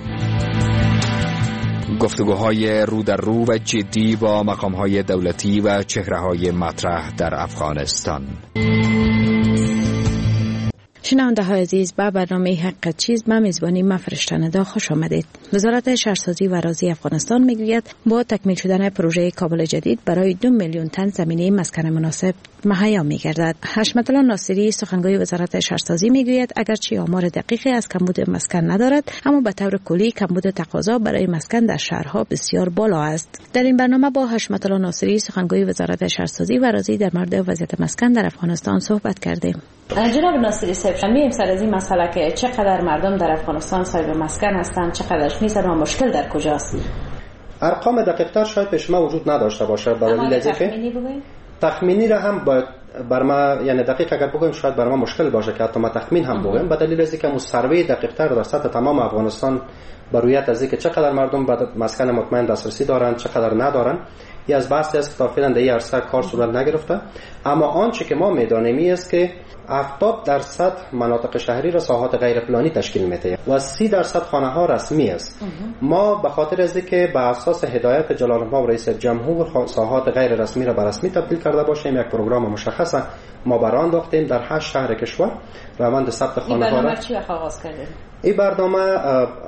گفتگوهای رو در رو و جدی با مقامهای دولتی و چهره‌های مطرح در افغانستان. شنونده های عزیز، به برنامه حق چیز به میزبانی من فرشته ندا خوش آمدید. وزارت شهرسازی و اراضی افغانستان میگوید با تکمیل شدن پروژه کابل جدید برای دو میلیون تن زمینه مسکن مناسب مهیا میگردد. حشمت الله ناصری سخنگوی وزارت شهرسازی میگوید اگرچه آمار دقیقی از کمبود مسکن ندارد، اما به طور کلی کمبود تقاضا برای مسکن در شهرها بسیار بالا است. در این برنامه با حشمت الله ناصری سخنگوی وزارت شهرسازی و اراضی در مورد وضعیت مسکن در افغانستان صحبت کردیم. جناب ناصری صاحب، می‌ایم سر از این مسئله که چقدر مردم در افغانستان صاحب مسکن هستند، چقدرش نیستند و مشکل در کجاست؟ ارقام دقیق‌تر شاید پیش ما وجود نداشته باشه، به دلیل اینکه تخمینی بگویید. تخمینی را هم باید بر ما، یعنی دقیق اگر بگویم شاید بر ما مشکل باشه که حتی ما تخمین هم بگویم، به دلیل اینکه مو سروی دقیق‌تر در سطح تمام افغانستان برویت از اینکه چقدر مردم به مسکن مطمئن دسترسی دارند، چقدر ندارند، این از بحثی است که تا فعلا در این عرصه کار صورت نگرفته. اما آنچه که ما می‌دانیم است که هفتاد درصد مناطق شهری را ساحات غیر پلانی تشکیل میده و سی درصد خانه ها رسمی است. ما به خاطر از اینکه به اساس هدایت جلال الله رئیس جمهور ساحات غیر رسمی را به رسمی تبدیل کرده باشیم، یک پروگرام مشخص ما برآورده انداختیم در هشت شهر کشور روند ثبت خانه ها را. این برنامه چی وقت آغاز کردید؟ این برنامه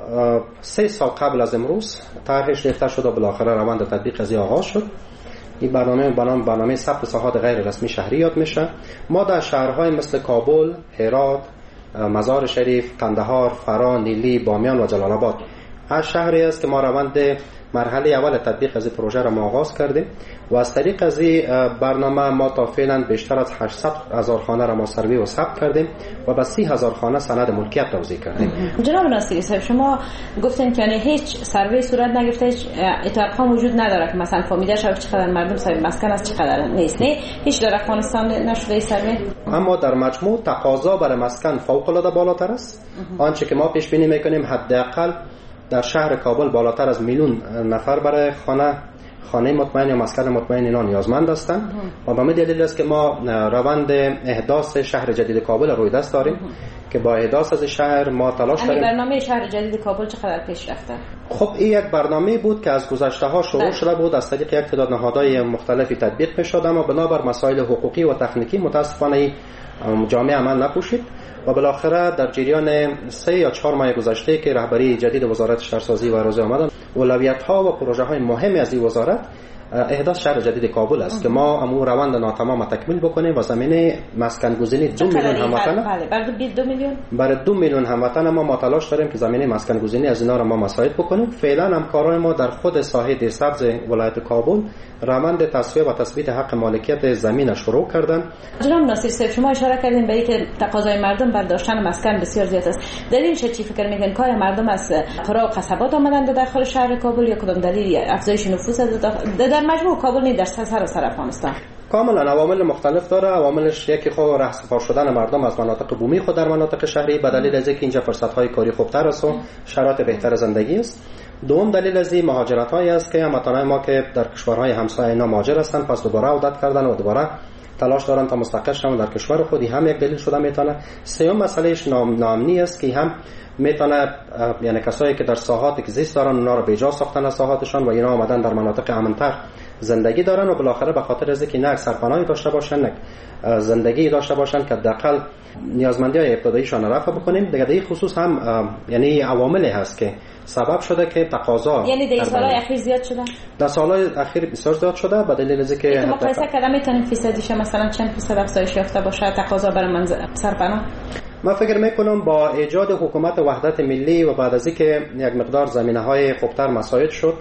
سه سال قبل از امروز طرحش ریخته شد و بالاخره روند تطبیق از آغاز شد. این برنامه برنامه برنامه ثبت ساحات غیر رسمی شهری یاد میشه. ما در شهرهای مثل کابل، هرات، مزار شریف، قندهار، فرا، نیلی، بامیان و جلال آباد هر شهری است که ما روند مرحله اول تطبیق از این پروژه را آغاز کردیم و از طریق از این برنامه ما تا فعلا بیشتر از هشتصد هزار خانه را ما سروی و ثبت کردیم و به سی هزار خانه سند ملکیت توزیع کردیم. جناب ناصری صاحب، شما گفتین که یعنی هیچ سروی صورت نگرفته، هیچ ارقام وجود نداره که مثلا فهمیده شود چقدر مردم صاحب مسکن است چقدر نیست، نه هیچ در افغانستان نشده این سروی. اما در مجموع تقاضا برای مسکن فوق العاده بالاتر است. آنچه که ما پیش بینی میکنیم حداقل در شهر کابل بالاتر از میلیون نفر برای خانه خانه مطمئن یا مسکن مطمئن اینا نیازمند هستند و به دلیل است که ما روند احداث شهر جدید کابل روی دست داریم که با احداث از شهر ما تلاش داریم. برنامه شهر جدید کابل چقدر پیش رفته؟ خب این یک برنامه بود که از گذشته ها شروع شده بود، از طریق یک تعداد نهادهای مختلفی تطبیق می‌شد، اما بنابر مسائل حقوقی و تکنیکی متاسفانه جامعه عمل نپوشید و بالاخره در جریان سه یا چهار ماه گذشته که رهبری جدید وزارت شهرسازی و اراضی آمدن، اولویت‌ها و پروژه‌های مهمی از این وزارت احداث شهر جدید کابل است که ما امور روند ناتمام تکمیل بکنیم و زمینه مسکن گزینی دو میلیون هموطن بله برای دو میلیون برای دو میلیون هموطن ما ما تلاش داریم که زمینه مسکن گزینی از اینا را ما مساعد بکنیم. فعلا همکارای ما در خود ساحه دیرسبز ولایت کابل روند تصفیه و تثبیت حق مالکیت زمین شروع کردن. جناب ناصری صاحب، شما اشاره کردین به اینکه تقاضای مردم بر داشتن مسکن بسیار زیاد است. دلیل چی فکر میکنین؟ کار مردم از قرا و قصبات آمدن در داخل شهر کابل یا کدام دلیل؟ افزایش نفوذ در مجموع کابل نه در سراسر افغانستان؟ کاملا عوامل مختلف داره. عواملش یکی خود رهسپار شدن مردم از مناطق بومی خود در مناطق شهری به دلیل از اینکه اینجا فرصت‌های کاری خوبتر است و شرایط بهتر زندگی است. دوم دلیل از این مهاجرت‌هایی است که هموطنان ما که در کشورهای همسایه اینا مهاجر هستند پس دوباره عودت کردن و دوباره تلاش دارن تا مستقر شون در کشور خودی، هم یک دلیل شده میتونه. سوم مسئلهش ناامنی است که هم میتونه یعنی کسایی که در ساحاتی که زیست دارن اونا رو به جا ساختن از ساحاتشان و اینا آمدن در مناطق امن‌تر زندگی دارن و بالاخره به خاطر از اینکه نه سرپناهی داشته باشن نه زندگی داشته باشن که حداقل نیازمندی‌های ابتداییشان رفع بکنیم. دیگه در این خصوص هم یعنی عواملی هست که سبب شده که تقاضا یعنی در سالهای اخیر زیاد شده. در سالهای اخیر بسیار زیاد شده به دلیل از اینکه مقایسه کردن میتونیم فیصدیش مثلا چند فیصد افزایش یافته باشه تقاضا برای منزل سرپناه؟ من فکر میکنم با ایجاد حکومت وحدت ملی و بعد از اینکه یک مقدار زمینه‌های خوبتر مساعد شد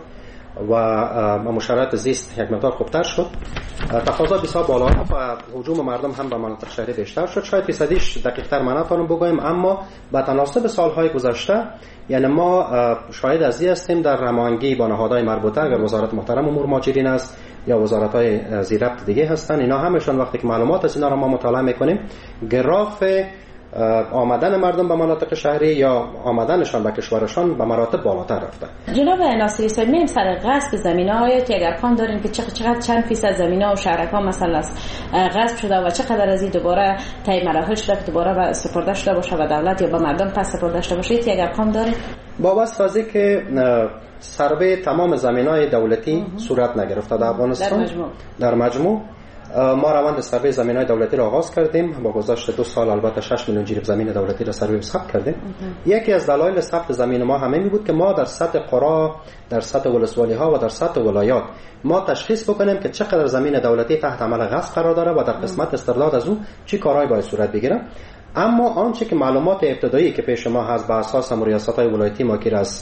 و مشارکت زیست یک مقدار خوبتر شد، تقاضا بسیار بالا رفت و هجوم مردم هم به مناطق شهری بیشتر شد. شاید فیصدیش دقیق‌تر من نتونم بگویم، اما به تناسب سالهای گذشته یعنی ما شاهد از این هستیم در هماهنگی با نهادهای مربوطه، اگر وزارت محترم امور مهاجرین است یا وزارت‌های زیر ربط دیگه هستن، اینا همشون وقتی که معلومات از اینا رو ما مطالعه میکنیم گراف آمدن مردم به مناطق شهری یا آمدنشان به کشورشان به مراتب بالاتر رفته. جناب ناصری صاحب، میم سر غصب زمینه‌ها آیا که اگر ارقام دارین که چقدر چند فیصد زمینه‌ها و شهرک‌ها مثلا غصب شده و چقدر از این دوباره طی مراحل شده که دوباره به سپرده شده باشه و دولت یا به مردم پس سپرده شده باشه، یک ارقام دارین؟ با واسطه که سروی تمام زمین‌های دولتی صورت نگرفته در افغانستان، در مجموع, در مجموع ما روند سروی زمین‌های دولتی را آغاز کردیم. با گذشت دو سال البته شش میلیون جریب زمین دولتی را سروی ثبت کردیم. یکی از دلایل ثبت زمین ما همین بود که ما در سطح قرا، در سطح ولسوالی‌ها و در سطح ولایات ما تشخیص بکنیم که چقدر زمین دولتی تحت عمل غصب قرار داره و در قسمت استرداد از اون چه کارهایی باید صورت بگیره. اما آنچه که معلومات ابتدایی که پیش ما هست بر اساس هم ریاست‌های ولایتی ما که از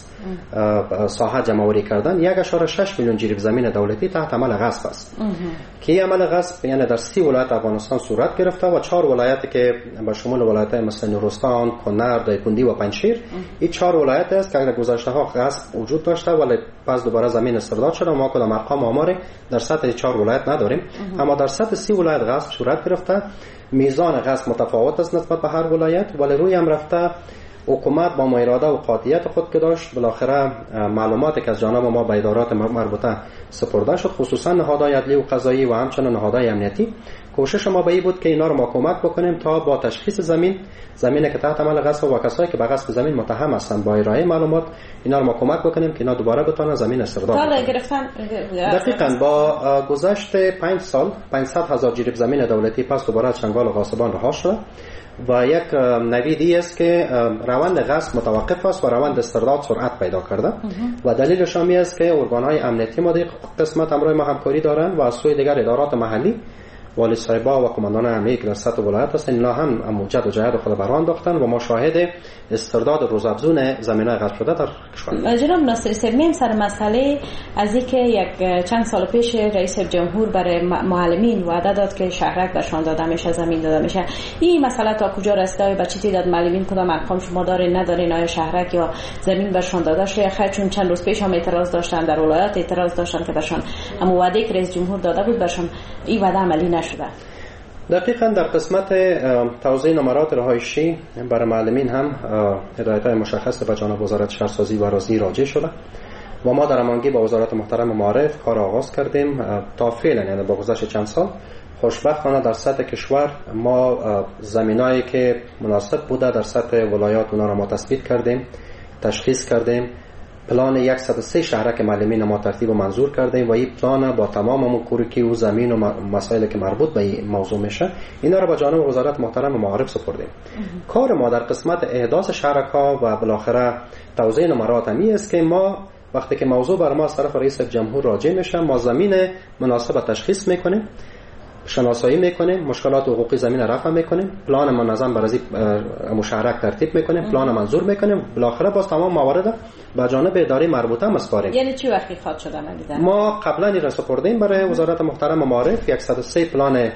ساحت جمع‌آوری کردن یک اشاره شش میلیون جریب زمین دولتی تحت عمل غصب است که این عمل غصب یعنی در سی ولایت افغانستان صورت گرفته و چهار ولایتی که به شمول ولایت‌های مثل نورستان، کنر، دایکنډي و پنجشیر، این چهار ولایت است که در گذشته‌ها غصب وجود داشته ولی پس دوباره زمین استرداد شده. ما کدام ارقام آماری در سطح چهار ولایت نداریم، اما در سطح سی ولایت غصب صورت گرفته. میزان غصب متفاوت است نسبت به هر ولایت ولی روی هم رفته. حکومت با اراده و قاطعیت خود که داشت بالاخره معلوماتی که از جانب ما به ادارات مربوطه سپرده شد، خصوصا نهادهای عدلی و قضایی و همچنین نهادهای امنیتی. کوشش ما به این بود که اینا رو ما کمک بکنیم تا با تشخیص زمین زمینی که تحت عمل غصب و کسایی که به غصب زمین متهم هستند با ارائه معلومات اینا رو ما کمک بکنیم که اینا دوباره بتونن زمین استرداد کنن. دقیقاً با گذشت پنج سال پانصد هزار جریب زمین دولتی پس دوباره از چنگال غاصبان رها شد و یک نویدی است که روند غصب متوقف است و روند استرداد سرعت پیدا کرده و دلیلش هم است که ارگان‌های امنیتی ما در قسمت همراه ما همکاری دارند و از سوی دیگر ادارات محلی والی صاحبا و کماندان امنیتی که در سطح ولایت هستند اینا هم موجد و جهاد خود بران انداختن و ما شاهد استرداد روزافزون زمین‌های غصب شده در کشور. جناب ناصری صاحب میم سر مسئله از اینکه یک چند سال پیش رئیس جمهور برای معلمین وعده داد که شهرک برشان داده میشه، زمین داده میشه. این مسئله تا کجا رسیده و چه تعداد معلمین کدام ارقام شما دارین ندارین؟ آیا شهرک یا زمین برشان داده شده؟ خیر چون چند روز پیش هم اعتراض داشتن در ولایات، اعتراض داشتن که برشان اما وعده که رئیس جمهور داده بود برشان این وعده عملی نشده. دقیقاً در قسمت توزیع نمرات رهایشی برای معلمین هم هدایت‌های مشخص به جانب وزارت شهرسازی و رازی راجع شده و ما در هماهنگی با وزارت محترم معارف کار آغاز کردیم. تا فعلا یعنی با گذشت چند سال خوشبختانه در سطح کشور ما زمینایی که مناسب بوده در سطح ولایات اونا را ما تثبیت کردیم، تشخیص کردیم. پلان صد و سه شهرک معلمین ما ترتیب و منظور کردیم و این پلان با تمام مکوریکی و زمین و مسائلی که مربوط به این موضوع میشه اینا رو به جانب وزارت محترم معارف سپردیم. کار ما در قسمت احداث شهرک‌ها و بالاخره توزیع نمرات همی است که ما وقتی که موضوع بر ما از طرف رئیس جمهور راجع میشه ما زمین مناسب تشخیص میکنیم، شناسایی میکنیم، مشکلات حقوقی زمین رفع میکنیم، پلان منظم برای مشارکت ترتیب میکنیم، پلان منظور میکنیم، بالاخره باز تمام موارد به جانب اداره مربوطه مسپاریم. یعنی چی وقتی خواد شده ملیدن؟ ما قبلا این را سپردیم برای وزارت محترم معارف صد و سه پلان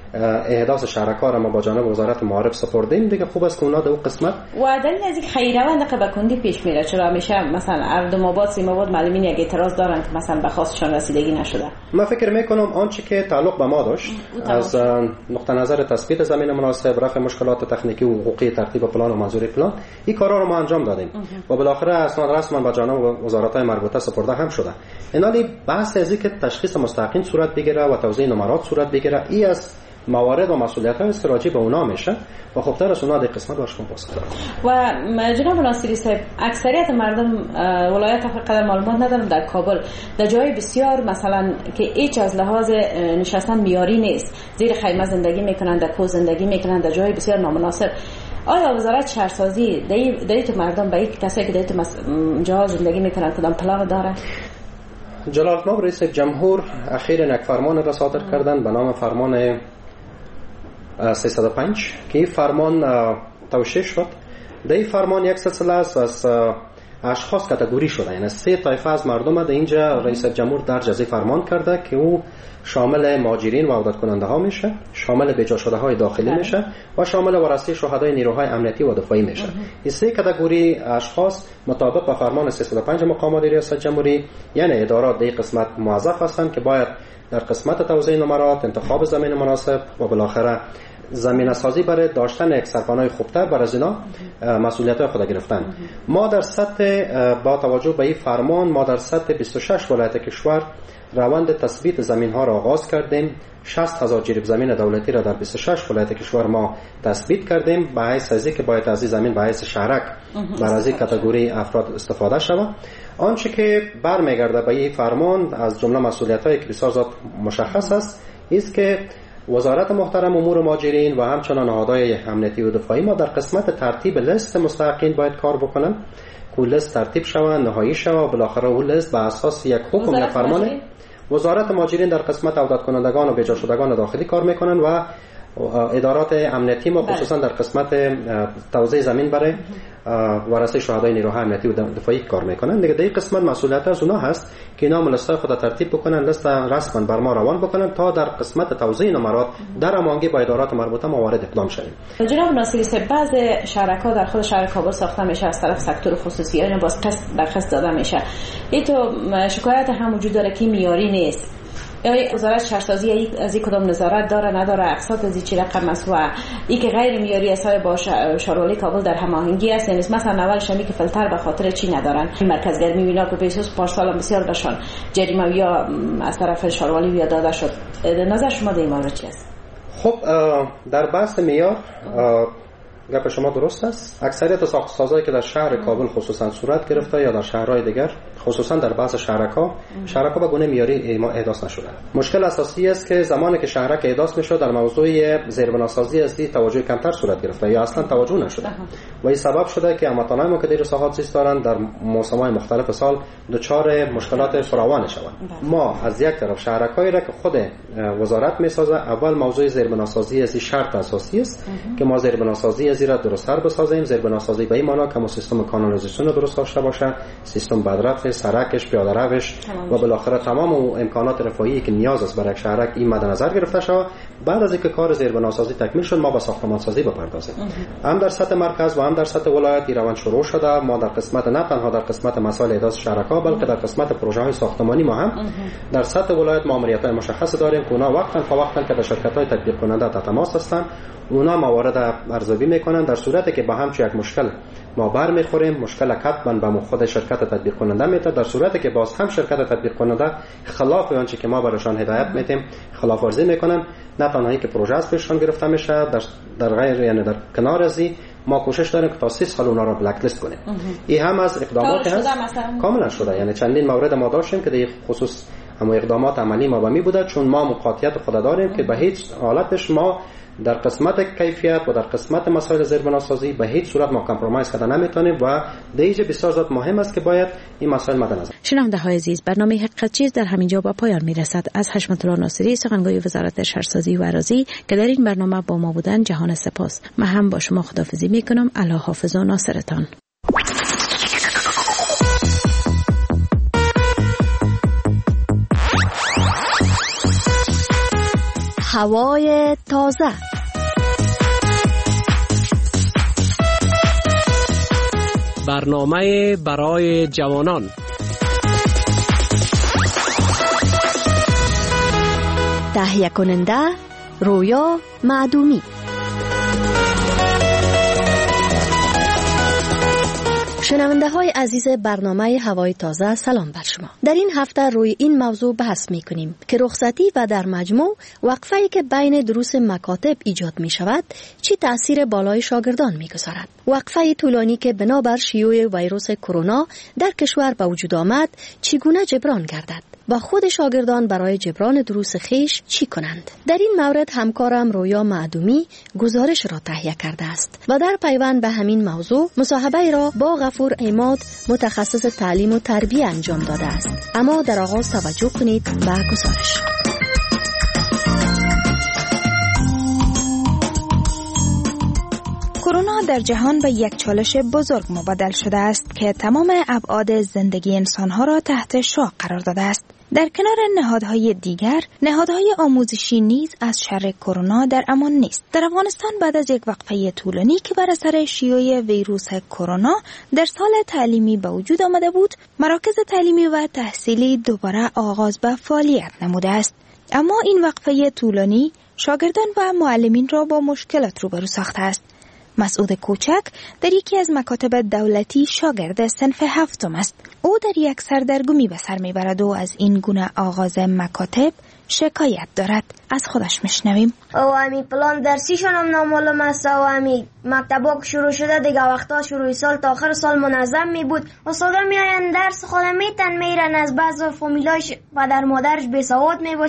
احداث شهرکار ما با جانب وزارت معارف سپردیم دیگه. خوب است که اونا در اون قسمت و دلیل از اینکه خیروند قبکندی پیش میره چرا میشه مثلا اردم آباد سیم آباد معلمین یک اعتراض دارن که مثلا به خواستشان رسیدگی نشده؟ من فکر میکنم آنچه که تعلق به ما داشت از نقطه نظر تثبیت زمین مناسب، رفع مشکلات تکنیکی و حقوقی، ترتیب پلان و منظوری پلان، این کارا رو ما انجام دادیم و بالاخره اسناد رسما به جانب وزارت‌های مربوطه سپرده هم شده. اینالی بحث از اینکه تشخیص مستقیم صورت بگیره و توزیع نمرات صورت بگیره این از موارد و مسئولیت های استراجی به اونا میشه و خبتر از اونا در قسمت باش کنم و جناب ناصری صاحب اکثریت مردم ولایت قدر معلومات ندارن در کابل در جای بسیار مثلا که هیچ از لحاظ نشستن میاری نیست، زیر خیمه زندگی میکنن، در کوه زندگی میکنن، در جای بسیار نامناسب. آیا وزارت شهرسازی در تو مردم به یک کسایی که در تو جا زندگی میکنن کدام پلان داره؟ جلال مآب رئیس جمهور اخیراً یک فرمان را صادر کردن به نام فرمان سیصد و پنج که این فرمان توشیح شد. در این فرمان یک سلسله است از اشخاص کاتگوری شده، یعنی سه طایفه از مردم در اینجا رئیس جمهور درج از این فرمان کرده که او شامل مهاجرین و عودت کننده ها میشه، شامل بجا شده های داخلی میشه و شامل ورثه شهدای نیروهای امنیتی و دفاعی میشه. این سه کاتگوری اشخاص مطابق با فرمان سیصد و پنج مقامات ریاست جمهوری یعنی ادارات در قسمت موظف هستند که باید در قسمت توزیع نمرات، انتخاب زمین مناسب و بالاخره زمینه سازی برای داشتن یک سرپناه خوبتر برای از اینا مسئولیت خود گرفتن. ما در سطح با توجه به این فرمان ما در سطح بیست و شش ولایت کشور روند تثبیت زمین ها را آغاز کردیم. شصت هزار جریب زمین دولتی را در بیست و شش ولایت کشور ما تثبیت کردیم به حیث از که باید از این زمین به حیث شهرک بر از این کاتگوری افراد استفاده شود. آنچه که برمیگرده به این فرمان از جمله مسئولیت‌هایی که بسیار زیاد مشخص است است که وزارت محترم امور مهاجرین و همچنان نهادهای امنیتی و دفاعی ما در قسمت ترتیب لیست مستحقین باید کار بکنن که لیست ترتیب شود، نهایی شود، بالاخره اون لیست به اساس یک حکم یا فرمان وزارت مهاجرین در قسمت عودت کنندگان و بجا شدگان داخلی کار میکنن و ادارات امنیتی ما خصوصا در قسمت توزیع زمین برای وارثه شهدای نیروهای امنیتی و دفاعی کار میکنن. دیگه این قسمت مسئولیت از اونها هست که اینا لیستای خود ترتیب بکنن، لیست رسما بر ما روان بکنن تا در قسمت توزیع نمرات در امانگی با ادارات مربوطه ما وارد اقدام شویم. جناب ناصری صاحب، بعض شرکا در خود شهر کابل ساخته میشه از طرف سکتور خصوصی، یعنی باز قسط در قسط داده میشه. این تو شکایت هم وجود داره که معیاری نیست. یا وزارت شهرسازی از این کدام نظارت داره نداره، اقساط از این چی رقم است و این که غیر معیاری اثر با شاروالی کابل در هماهنگی است. یعنی مثلا اول شمی که فلتر به خاطر چی ندارن، مرکز گرمی مینا که پیسوس پارسال بسیار بشان جریمه یا از طرف شاروالی یا داده شد. نظر شما در این مورد چی است؟ خب در بحث معیار گپ شما درست است. اکثریت ساخت‌سازایی که در شهر کابل خصوصا صورت گرفته یا در شهرهای دیگر خصوصا در بعض شهرک‌ها شهرک‌ها به گونه معیاری احداث نشده. مشکل اساسی است که زمانی که شهرک احداث میشد در موضوع زیربناسازی از دی توجه کمتر صورت گرفته یا اصلا توجه نشده و این سبب شده که هموطنان ما که در ساحات زیست دارند در موسم‌های مختلف سال دچار مشکلات فراوان شوند. ما از یک طرف شهرک‌هایی را که خود وزارت میسازه، اول موضوع زیربناسازی از شرط اساسی است که ما زیربناسازی زیرا درست‌تر بسازیم. زیربناسازی به این معنی که ما سیستم کانالیزاسیون درست داشته باشه، سیستم بدرفت، سرکش، پیاده روش و بالاخره تمام امکانات رفاهی که نیاز است برای شهرک این مد نظر گرفته شود. بعد از اینکه کار زیربناسازی تکمیل شد ما به ساختمانسازی بپردازیم. هم در سطح مرکز و هم در سطح ولایت این روند شروع شده. ما در قسمت نه تنها در قسمت مسائل احداث شهرک‌ها بلکه در قسمت پروژه‌های ساختمانی ما هم در سطح ولایت ماموریت‌های مشخص داریم که اونا وقتا فوقتا که به شرکت‌های تطبیق کننده در تماس هستند، اونا موارد ارزیابی میکنن. در صورتی که با هم چه یک مشکل ما بر میخوریم، مشکل کتبا به خود شرکت تطبیق کننده میته. در صورتی که باز هم شرکت تطبیق کننده خلاف آنچه که ما براشان هدایت میتیم خلاف ورزی میکنن، نه تنها اینکه پروژه از پیششان گرفته میشه، در در غیر یعنی در کنار از این ما کوشش داریم که تا سی سال اونا را بلک لیست کنیم. این هم از اقداماتی هست کاملا شده. یعنی چندین مورد ما داشتیم که در خصوص اما اقدامات عملی ما به می بوده، چون ما موقعیت خود داریم که به هیچ حالتش ما در قسمت کیفیت و در قسمت مسائل زیربناسازی به هیچ صورت ما کامپرومایز کردن نمیتونیم و دیگه بسیار زیاد مهم است که باید این مسائل مد نظر. شنونده های عزیز، برنامه حقیقت چیز در همینجا به پایان میرسد. از حشمت الله ناصری سخنگوی وزارت شهرسازی و اراضی که در این برنامه با ما بودن جهان سپاس. من هم با شما خداحافظی میکنم. الله حافظ و ناصرتان. هوای تازه، برنامه برای جوانان، تهیه کننده رویا معدومی. شنونده های عزیز برنامه هوای تازه، سلام بر شما. در این هفته روی این موضوع بحث می کنیم که رخصتی و در مجموع وقفه‌ای که بین دروس مکاتب ایجاد می شود چی تأثیر بالای شاگردان می گذارد. وقفه طولانی که بنابر شیوع ویروس کرونا در کشور به وجود آمد چگونه جبران گردد و خود شاگردان برای جبران دروس خیش چی کنند. در این مورد همکارم رویا معدومی گزارش را تهیه کرده است و در پیوند به همین موضوع مصاحبه را با غفور عماد متخصص تعلیم و تربیه انجام داده است. اما در آغاز توجه کنید به گزارش. کرونا در جهان به یک چالش بزرگ مبدل شده است که تمام ابعاد زندگی انسانها را تحت شعاع قرار داده است. در کنار نهادهای دیگر، نهادهای آموزشی نیز از شر کرونا در امان نیست. در افغانستان بعد از یک وقفه طولانی که بر اثر شیوع ویروس کرونا در سال تعلیمی به وجود آمده بود، مراکز تعلیمی و تحصیلی دوباره آغاز به فعالیت نموده است. اما این وقفه طولانی شاگردان و معلمین را با مشکلات روبرو ساخته است. مسعود کوچک در یکی از مکاتب دولتی شاگرد صنف هفتم است. او در یک سردرگمی به سر میبرد و از این گونه آغاز مکاتب شکایت دارد. از خودش میشنویم. اوامی پلان درسیشون هم نامعلوم است. اوامی مکتبا که شروع شده دیگه وقتا شروع سال تا آخر سال منظم می بود. استادا میاین درس خود میتن میرن، از بعض فامیلایش پدر مادرش بی سواد می باشه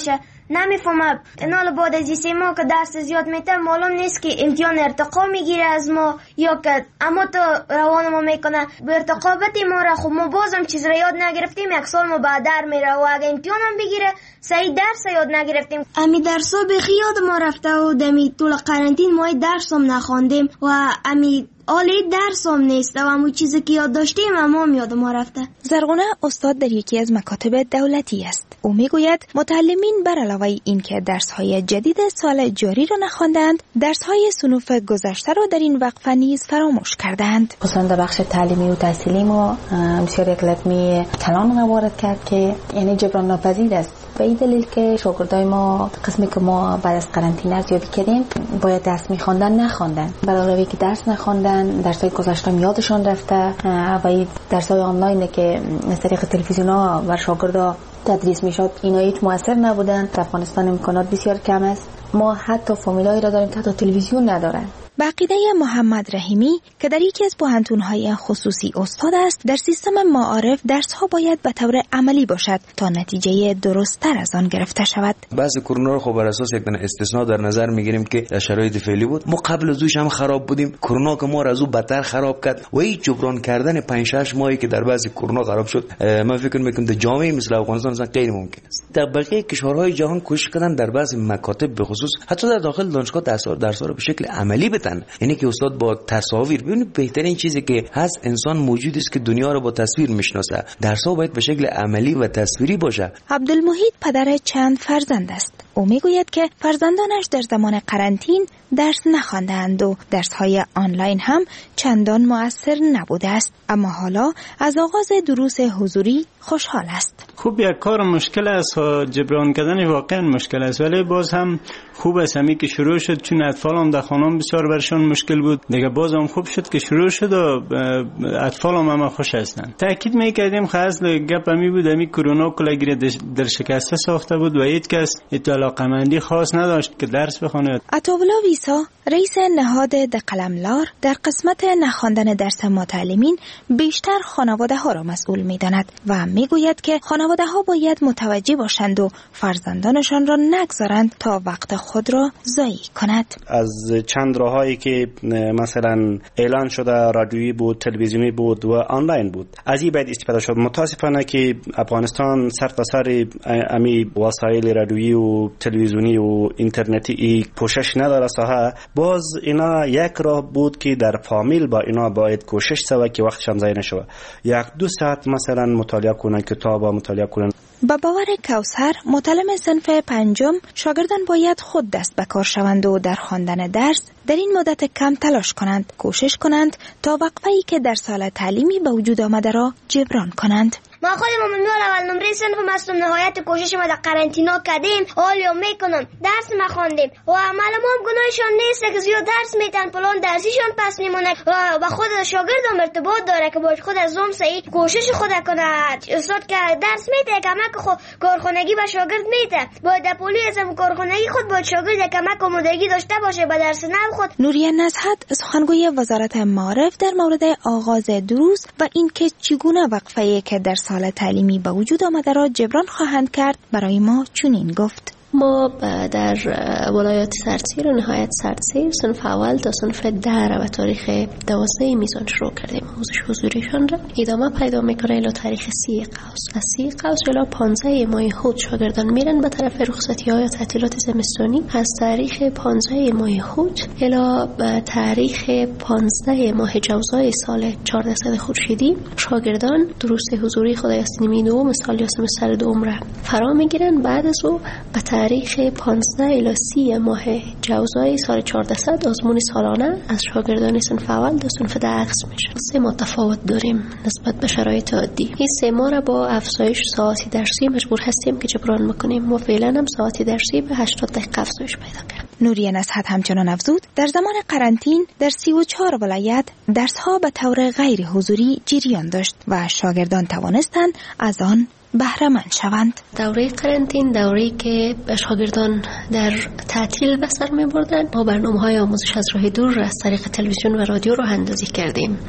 نمیفهمم. اینا بعد از سه ماه که درس زیاد میتر معلوم نیست که امتحان ارتقا میگیره از ما یا که اما تو روان ما میکنه به ارتقا بتی ما را. خب ما بازم چیز را یاد نگرفتیم، یک سال ما بعد در میره و اگه امتحان هم بگیره صحیح درس یاد نگرفتیم. امی درس ها بخی یاد ما رفته و دمی طول قرنطین ما درس هم نخواندیم و امی آلی درس هم نیست و همون چیزی که یاد داشتیم اما هم یاد ما رفته. زرغونه استاد در یکی از مکاتب دولتی است. او میگوید متعلمین بر علاوه این که درس‌های جدید سال جاری را نخواندند، درس‌های صنوف گذشته را در این وقفه نیز فراموش کردند. خصوصا در بخش تعلیمی و تحصیلی ما بسیار یک لطمه کلان وارد کرد که یعنی جبران ناپذیر است. به این دلیل که شاگردای ما قسمی که ما بعد از قرنطینه زیاد کردیم باید درس می‌خواندن نخواندن. به علاوه که درس نخواندن، درس‌های گذشته یادشان رفته و این درس‌های آنلاین که از طریق تلویزیون‌ها بر شاگردا تدریس میشد اینا هیچ موثر نبودن. در افغانستان امکانات بسیار کم است. ما حتی فامیلایی را داریم که حتی تلویزیون ندارن. به عقیده محمد رحیمی که در یکی از پوهنتون‌های خصوصی استاد است، در سیستم معارف درس‌ها باید به طور عملی باشد تا نتیجه درست‌تر از آن گرفته شود. بعضی کرونا رو خب بر اساس یک دونه استثناء در نظر می‌گیریم که در شرایط فعلی بود. ما قبل از اوش هم خراب بودیم. کرونا که ما را از او بدتر خراب کرد و این جبران کردن پنج شش ماهی که در بعضی کرونا خراب شد، من فکر می‌کنم در جامعه مثل افغانستان اصلا غیر ممکن است. در بقیه کشورهای جهان کوشش کردن در بعضی مکاتب به خصوص حتی در داخل دانشگاه درس‌ها رو به شکل عملی بدن. یعنی که استاد با تصاویر، ببینید بهترین چیزی که هست انسان موجودی است که دنیا رو با تصویر میشناسه. درس‌ها باید به شکل عملی و تصویری باشه. عبدالمحیط پدر چند فرزند است. او میگوید که فرزندانش در زمان قرنطین درس نخواندند و درس‌های آنلاین هم چندان مؤثر نبوده است، اما حالا از آغاز دروس حضوری خوشحال است. خوب یک کار مشکل است و جبران کردن واقعا مشکل است، ولی باز هم خوب است همی که شروع شد، چون اطفال هم در خانه بسیار برشان مشکل بود دیگه. باز هم خوب شد که شروع شد و اطفال هم همه خوش هستند. تاکید میکردیم خاص گپ همی بود همی کرونا کلاگیر در شکسته ساخته بود و هیچ کس علاقه‌مندی خاص نداشت که درس بخونه. عطاالله ویسا رئیس نهاد د قلملار در قسمت نخواندن درس متعلمین بیشتر خانواده ها را مسئول می‌داند و میگوید که خانواده ها باید متوجه باشند و فرزندانشان را نگذارند تا وقت خود را ضایع کند. از چند راهایی که مثلا اعلان شده رادیویی بود، تلویزیونی بود و آنلاین بود، از این باید استفاده شد. متاسفانه که افغانستان سر تا سر امی وسایل رادیویی و تلویزیونی و اینترنتی ای پوشش نداره ساحه. باز اینا یک راه بود که در فامیل با اینا باید کوشش سوا که وقتشان ضایع نشوه. یک دو ساعت مثلا مطالعه کنن، کتاب مطالعه کنن. با باور کوثر معلم صنف پنجم، شاگردان باید خود دست به کار شوند و در خواندن درس در این مدت کم تلاش کنند، کوشش کنند تا وقفه‌ای که در سال تعلیمی به وجود آمده را جبران کنند. ما خودم ممنون اول نمره صنفم هستم. نهایت کوشش ما در قرنطینه کردیم، حالا میکنم درس نخواندیم و معلم هم گناهشان نیست که زیاد درس میتن پلان درسیشان پس میمونه و با خود شاگرد هم ارتباط داره که باید خود از زوم صحیح کوشش خود کنه. استاد که درس میده کمک خود کارخانگی به شاگرد میده، باید در پولی از کارخانگی خود باید شاگرد کمک آمادگی داشته باشه به درس نو خود. نوریه نزهت سخنگوی وزارت معارف در مورد آغاز دروس و اینکه چگونه وقفه‌ای که در سال تعلیمی به وجود آمده را جبران خواهند کرد برای ما چنین گفت: ما در ولایات سرسیر و نهایت سرسیر صنف اول تا صنف ده و تاریخ دوازده میزان شروع کردیم. آموزش حضوریشان را ادامه پیدا میکنه الی تاریخ سی قوس. از سی قوس الی پانزده ماه خود شاگردان میرن به طرف رخصتی های تعطیلات زمستانی. از تاریخ پانزده ماه خود الی تاریخ پانزده ماه جوزای سال چهارصد خورشیدی شاگردان دروس حضوری خود از نیمه دوم سال یا سمستر دوم را فرا میگیرن. بعد از او به تاریخ پانزده الی سی ماه جوزای سال چهارصد آزمون سالانه از شاگردان صنف اول تا صنف ده قسم میشه. سه ما تفاوت داریم نسبت به شرایط عادی. این سه ما را با افزایش ساعت درسی مجبور هستیم که جبران میکنیم و فعلا هم ساعت درسی به هشتاد دقیقه افزایش پیدا کرد. نوریه نزهت همچنان افزود در زمان قرنطین در سی و چهار ولایت درس‌ها به طور غیر حضوری جریان داشت و شاگردان توانستند از آن بهره مند شوند. دوره قرنطین دوره‌ای که شاگردان در تعطیل به سر می‌بردند. ما برنامه‌های آموزش از راه دور از طریق تلویزیون و رادیو رو اندازی کردیم.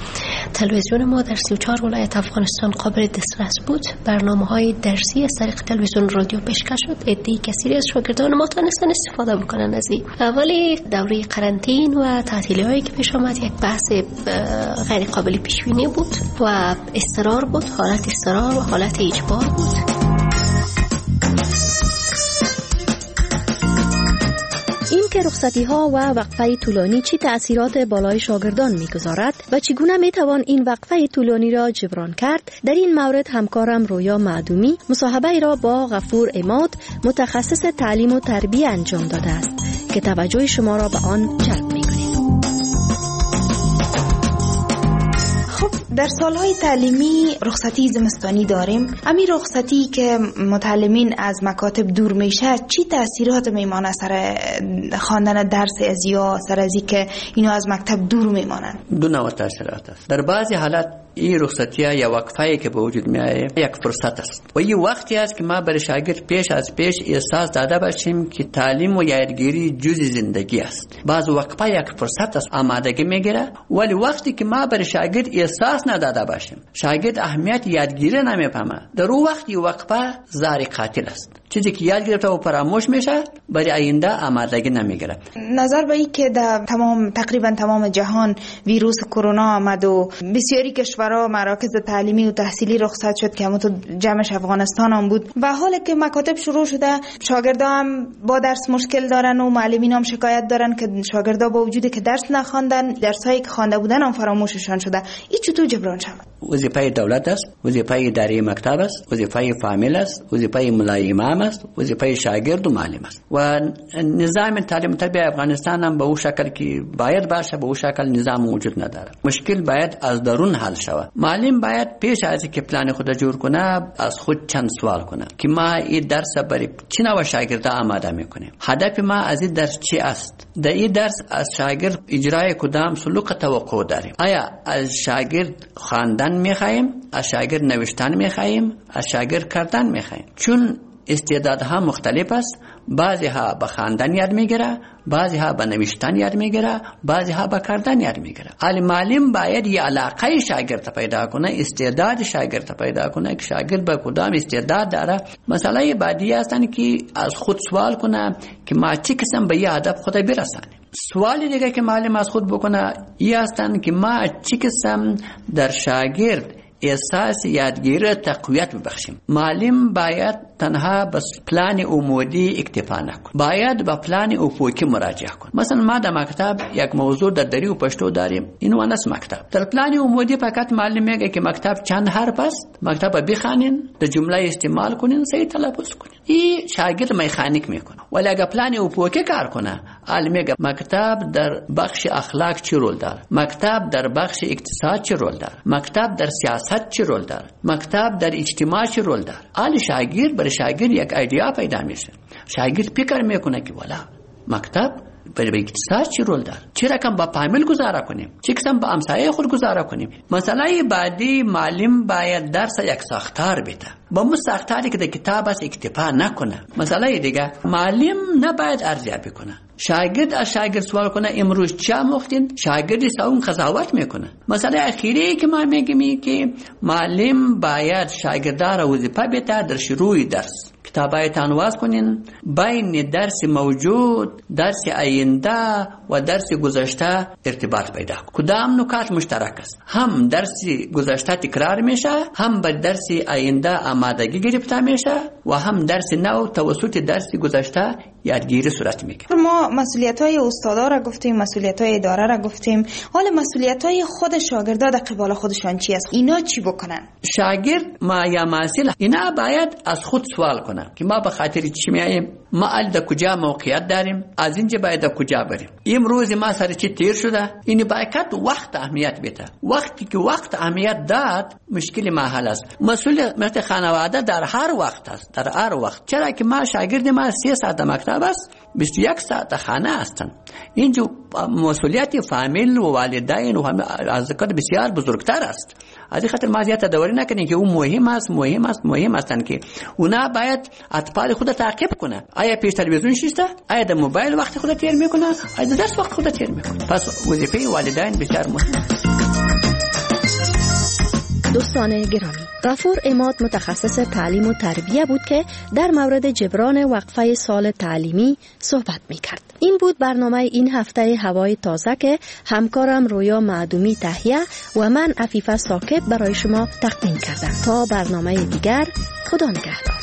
تلویزیون ما در سی و چهار ولایت افغانستان قابل دسترس بود. برنامه‌های درسی از طریق تلویزیون رادیو پیشکش شد. عده‌ای کثیری از شاگردان ما تونستن استفاده بکنن از این. ولی دوره قرنطین و تعطیلی‌هایی که پیش آمد یک بحث غیر قابل پیش بینی بود و اضطرار بود، حالت اضطرار و حالت اجبار بود. این که رخصتی ها و وقفه طولانی چی تأثیرات بالای شاگردان میگذارد و چگونه میتوان این وقفه طولانی را جبران کرد، در این مورد همکارم رویا معدومی مصاحبه را با غفور عماد متخصص تعلیم و تربیه انجام داده است که توجه شما را به آن جلب میکنیم. در سالهای تعلیمی رخصتی زمستانی داریم. امی رخصتی که متعلمین از مکاتب دور میشه چی تأثیرات میمانه سر خواندن درس از یا سر ازی که اینو از مکتب دور میمانن؟ دو نوع تأثیرات است. در بعضی حالات این رخصتی یا وقفه‌ای که به وجود میاد یک فرصت است و این وقتی است که ما برای شاگرد پیش از پیش احساس داده باشیم که تعلیم و یادگیری جزء زندگی است. بعض وقفه یک فرصت است، آمادگی میگیره، ولی وقتی که ما برای شاگرد احساس نداده باشیم، شاگرد اهمیت یادگیری نمیفهمه، در اون وقت این وقفه زهر قاتل است. چیزی که یاد گرفته و فراموش میشه برای آینده آمادگی نمیگیره. نظر به این که در تمام تقریبا تمام جهان ویروس کرونا آمد و بسیاری کشورها مراکز تعلیمی و تحصیلی رخصت شد که همون تو جمعش افغانستان هم بود و حالا که مکاتب شروع شده شاگردا هم با درس مشکل دارن و معلمین هم شکایت دارن که شاگردا با وجودی که درس نخواندن درسایی که خوانده بودن هم فراموششان شده. این چطور جبران شود؟ وظیفه دولت است، وظیفه اداره مکتب است، وظیفه فامیل است، وظیفه ملای امام است، وظیفه شاگرد و معلم است و نظام تعلیم و تربیت افغانستان هم به اون شکل که باید باشه به اون شکل نظام وجود نداره. مشکل باید از درون حل شود. معلم باید پیش از اینکه پلان خود جور کنه از خود چند سوال کنه که ما این درس برای چه نوع شاگرد آماده میکنیم، هدف ما از این درس چی است، در این درس از شاگرد اجرای کدام سلوک توقع داریم، آیا از شاگرد خواندن میخوایم، از شاگرد نوشتن میخوایم، از شاگرد کردن میخوایم. چون استعدادها مختلف است، بعضی ها به خواندن یاد میگیره، بعضی ها به نوشتن یاد میگیره، بعضی ها به کردن یاد میگیره. علی معلم باید یه علاقه شاگرد پیدا کنه، استعداد شاگرد پیدا کنه که شاگرد به کدام استعداد داره. مسئله بعدی هستن که از خود سوال کنه که ما چه قسم به یه هدف خود برسانیم. سوال دیگه که معلم از خود بکنه این هستن که ما چه قسم در شاگرد احساس یادگیری تقویت ببخشیم. معلم باید تنها بس پلان عمودی اکتفا نکن، باید با پلان افقی مراجعه کن. مثلا ما در مکتب یک موضوع در دری و پشتو داریم، اینو انس مکتب. در پلان عمودی فقط معلم میگه که مکتب چند حرف است، مکتب بخوانین، در جمله استعمال کنین، صحیح تلفظ کنین. این شاگرد مکانیک میکنه. ولی اگه پلان افقی کار کنه، عالم میگه مکتب در بخش اخلاق چی رول داره، مکتب در بخش اقتصاد چی رول داره، مکتب در سیاست چی رول داره، مکتب در اجتماع چی رول داره. علی شاگرد برای شاگرد یک ایده پیدا میشه. شاگرد فکر میکنه که والا مکتب برای اقتصاد چی رول داره، چه رقم با فامیل گزاره کنیم، چه قسم با همسایه خود گزاره کنیم. مسئله بعدی معلم باید درس یک ساختار بده، با مو ساختاری که در کتاب است اکتفا نکنه. مسئله دیگه معلم نباید ارزیابی کنه. شاگرد از شاگرد سوال کنه امروز چه آموختین، شاگرد اون قضاوت میکنه. مسئله اخیری که ما میگیم که معلم باید شاگردان را وظیفه بده در شروع درس کتابای تنواز کنین، بین درس موجود، درس آینده و درس گذشته ارتباط پیدا کن. کدام نکات مشترک است؟ هم درس گذشته تکرار میشه، هم بر درس آینده آمادگی گرفته میشه و هم درس نو توسط درس گذشته یادگیری صورت میگیره. ما مسئولیت‌های استادا را گفتیم، مسئولیت‌های اداره را گفتیم، حالا مسئولیت‌های خود شاگردا در قبال خودشان چی است؟ اینا چی بکنن؟ شاگرد ما یا مسئله اینا باید از خود سوال کنن که ما به خاطر چی میاییم، ما ال در کجا موقعیت داریم، از اینجا باید در کجا بریم، امروز ما سر چی تیر شده. این باید وقت اهمیت بده. وقتی که وقت اهمیت داد مشکل ما حل است. مسئولیت خانواده در هر وقت است، در هر وقت. چرا که ما شاگرد ما سه ساعت مکتب است، بیست و یک ساعت خانه هستند. اینجا مسئولیت فامیل و والدین و از کار بسیار بزرگتر است. از این خاطر ما زیاد تداوری نکنیم که اون مهم است مهم است مهم هستند که اونا باید اطفال خود تعقیب کنه. آیا پیش تلویزیون شیسته، آیا در موبایل وقت خود تیر میکنه، آیا در درس وقت خود تیر میکنه. پس وظیفه والدین بسیار مهمه. دوستان گرامی، غفور عماد متخصص تعلیم و تربیه بود که در مورد جبران وقفه سال تعلیمی صحبت می کرد. این بود برنامه این هفته هوای تازه که همکارم رویا معدومی تهیه و من عفیفه ساکب برای شما تقدیم کردم. تا برنامه دیگر، خدا نگهدار.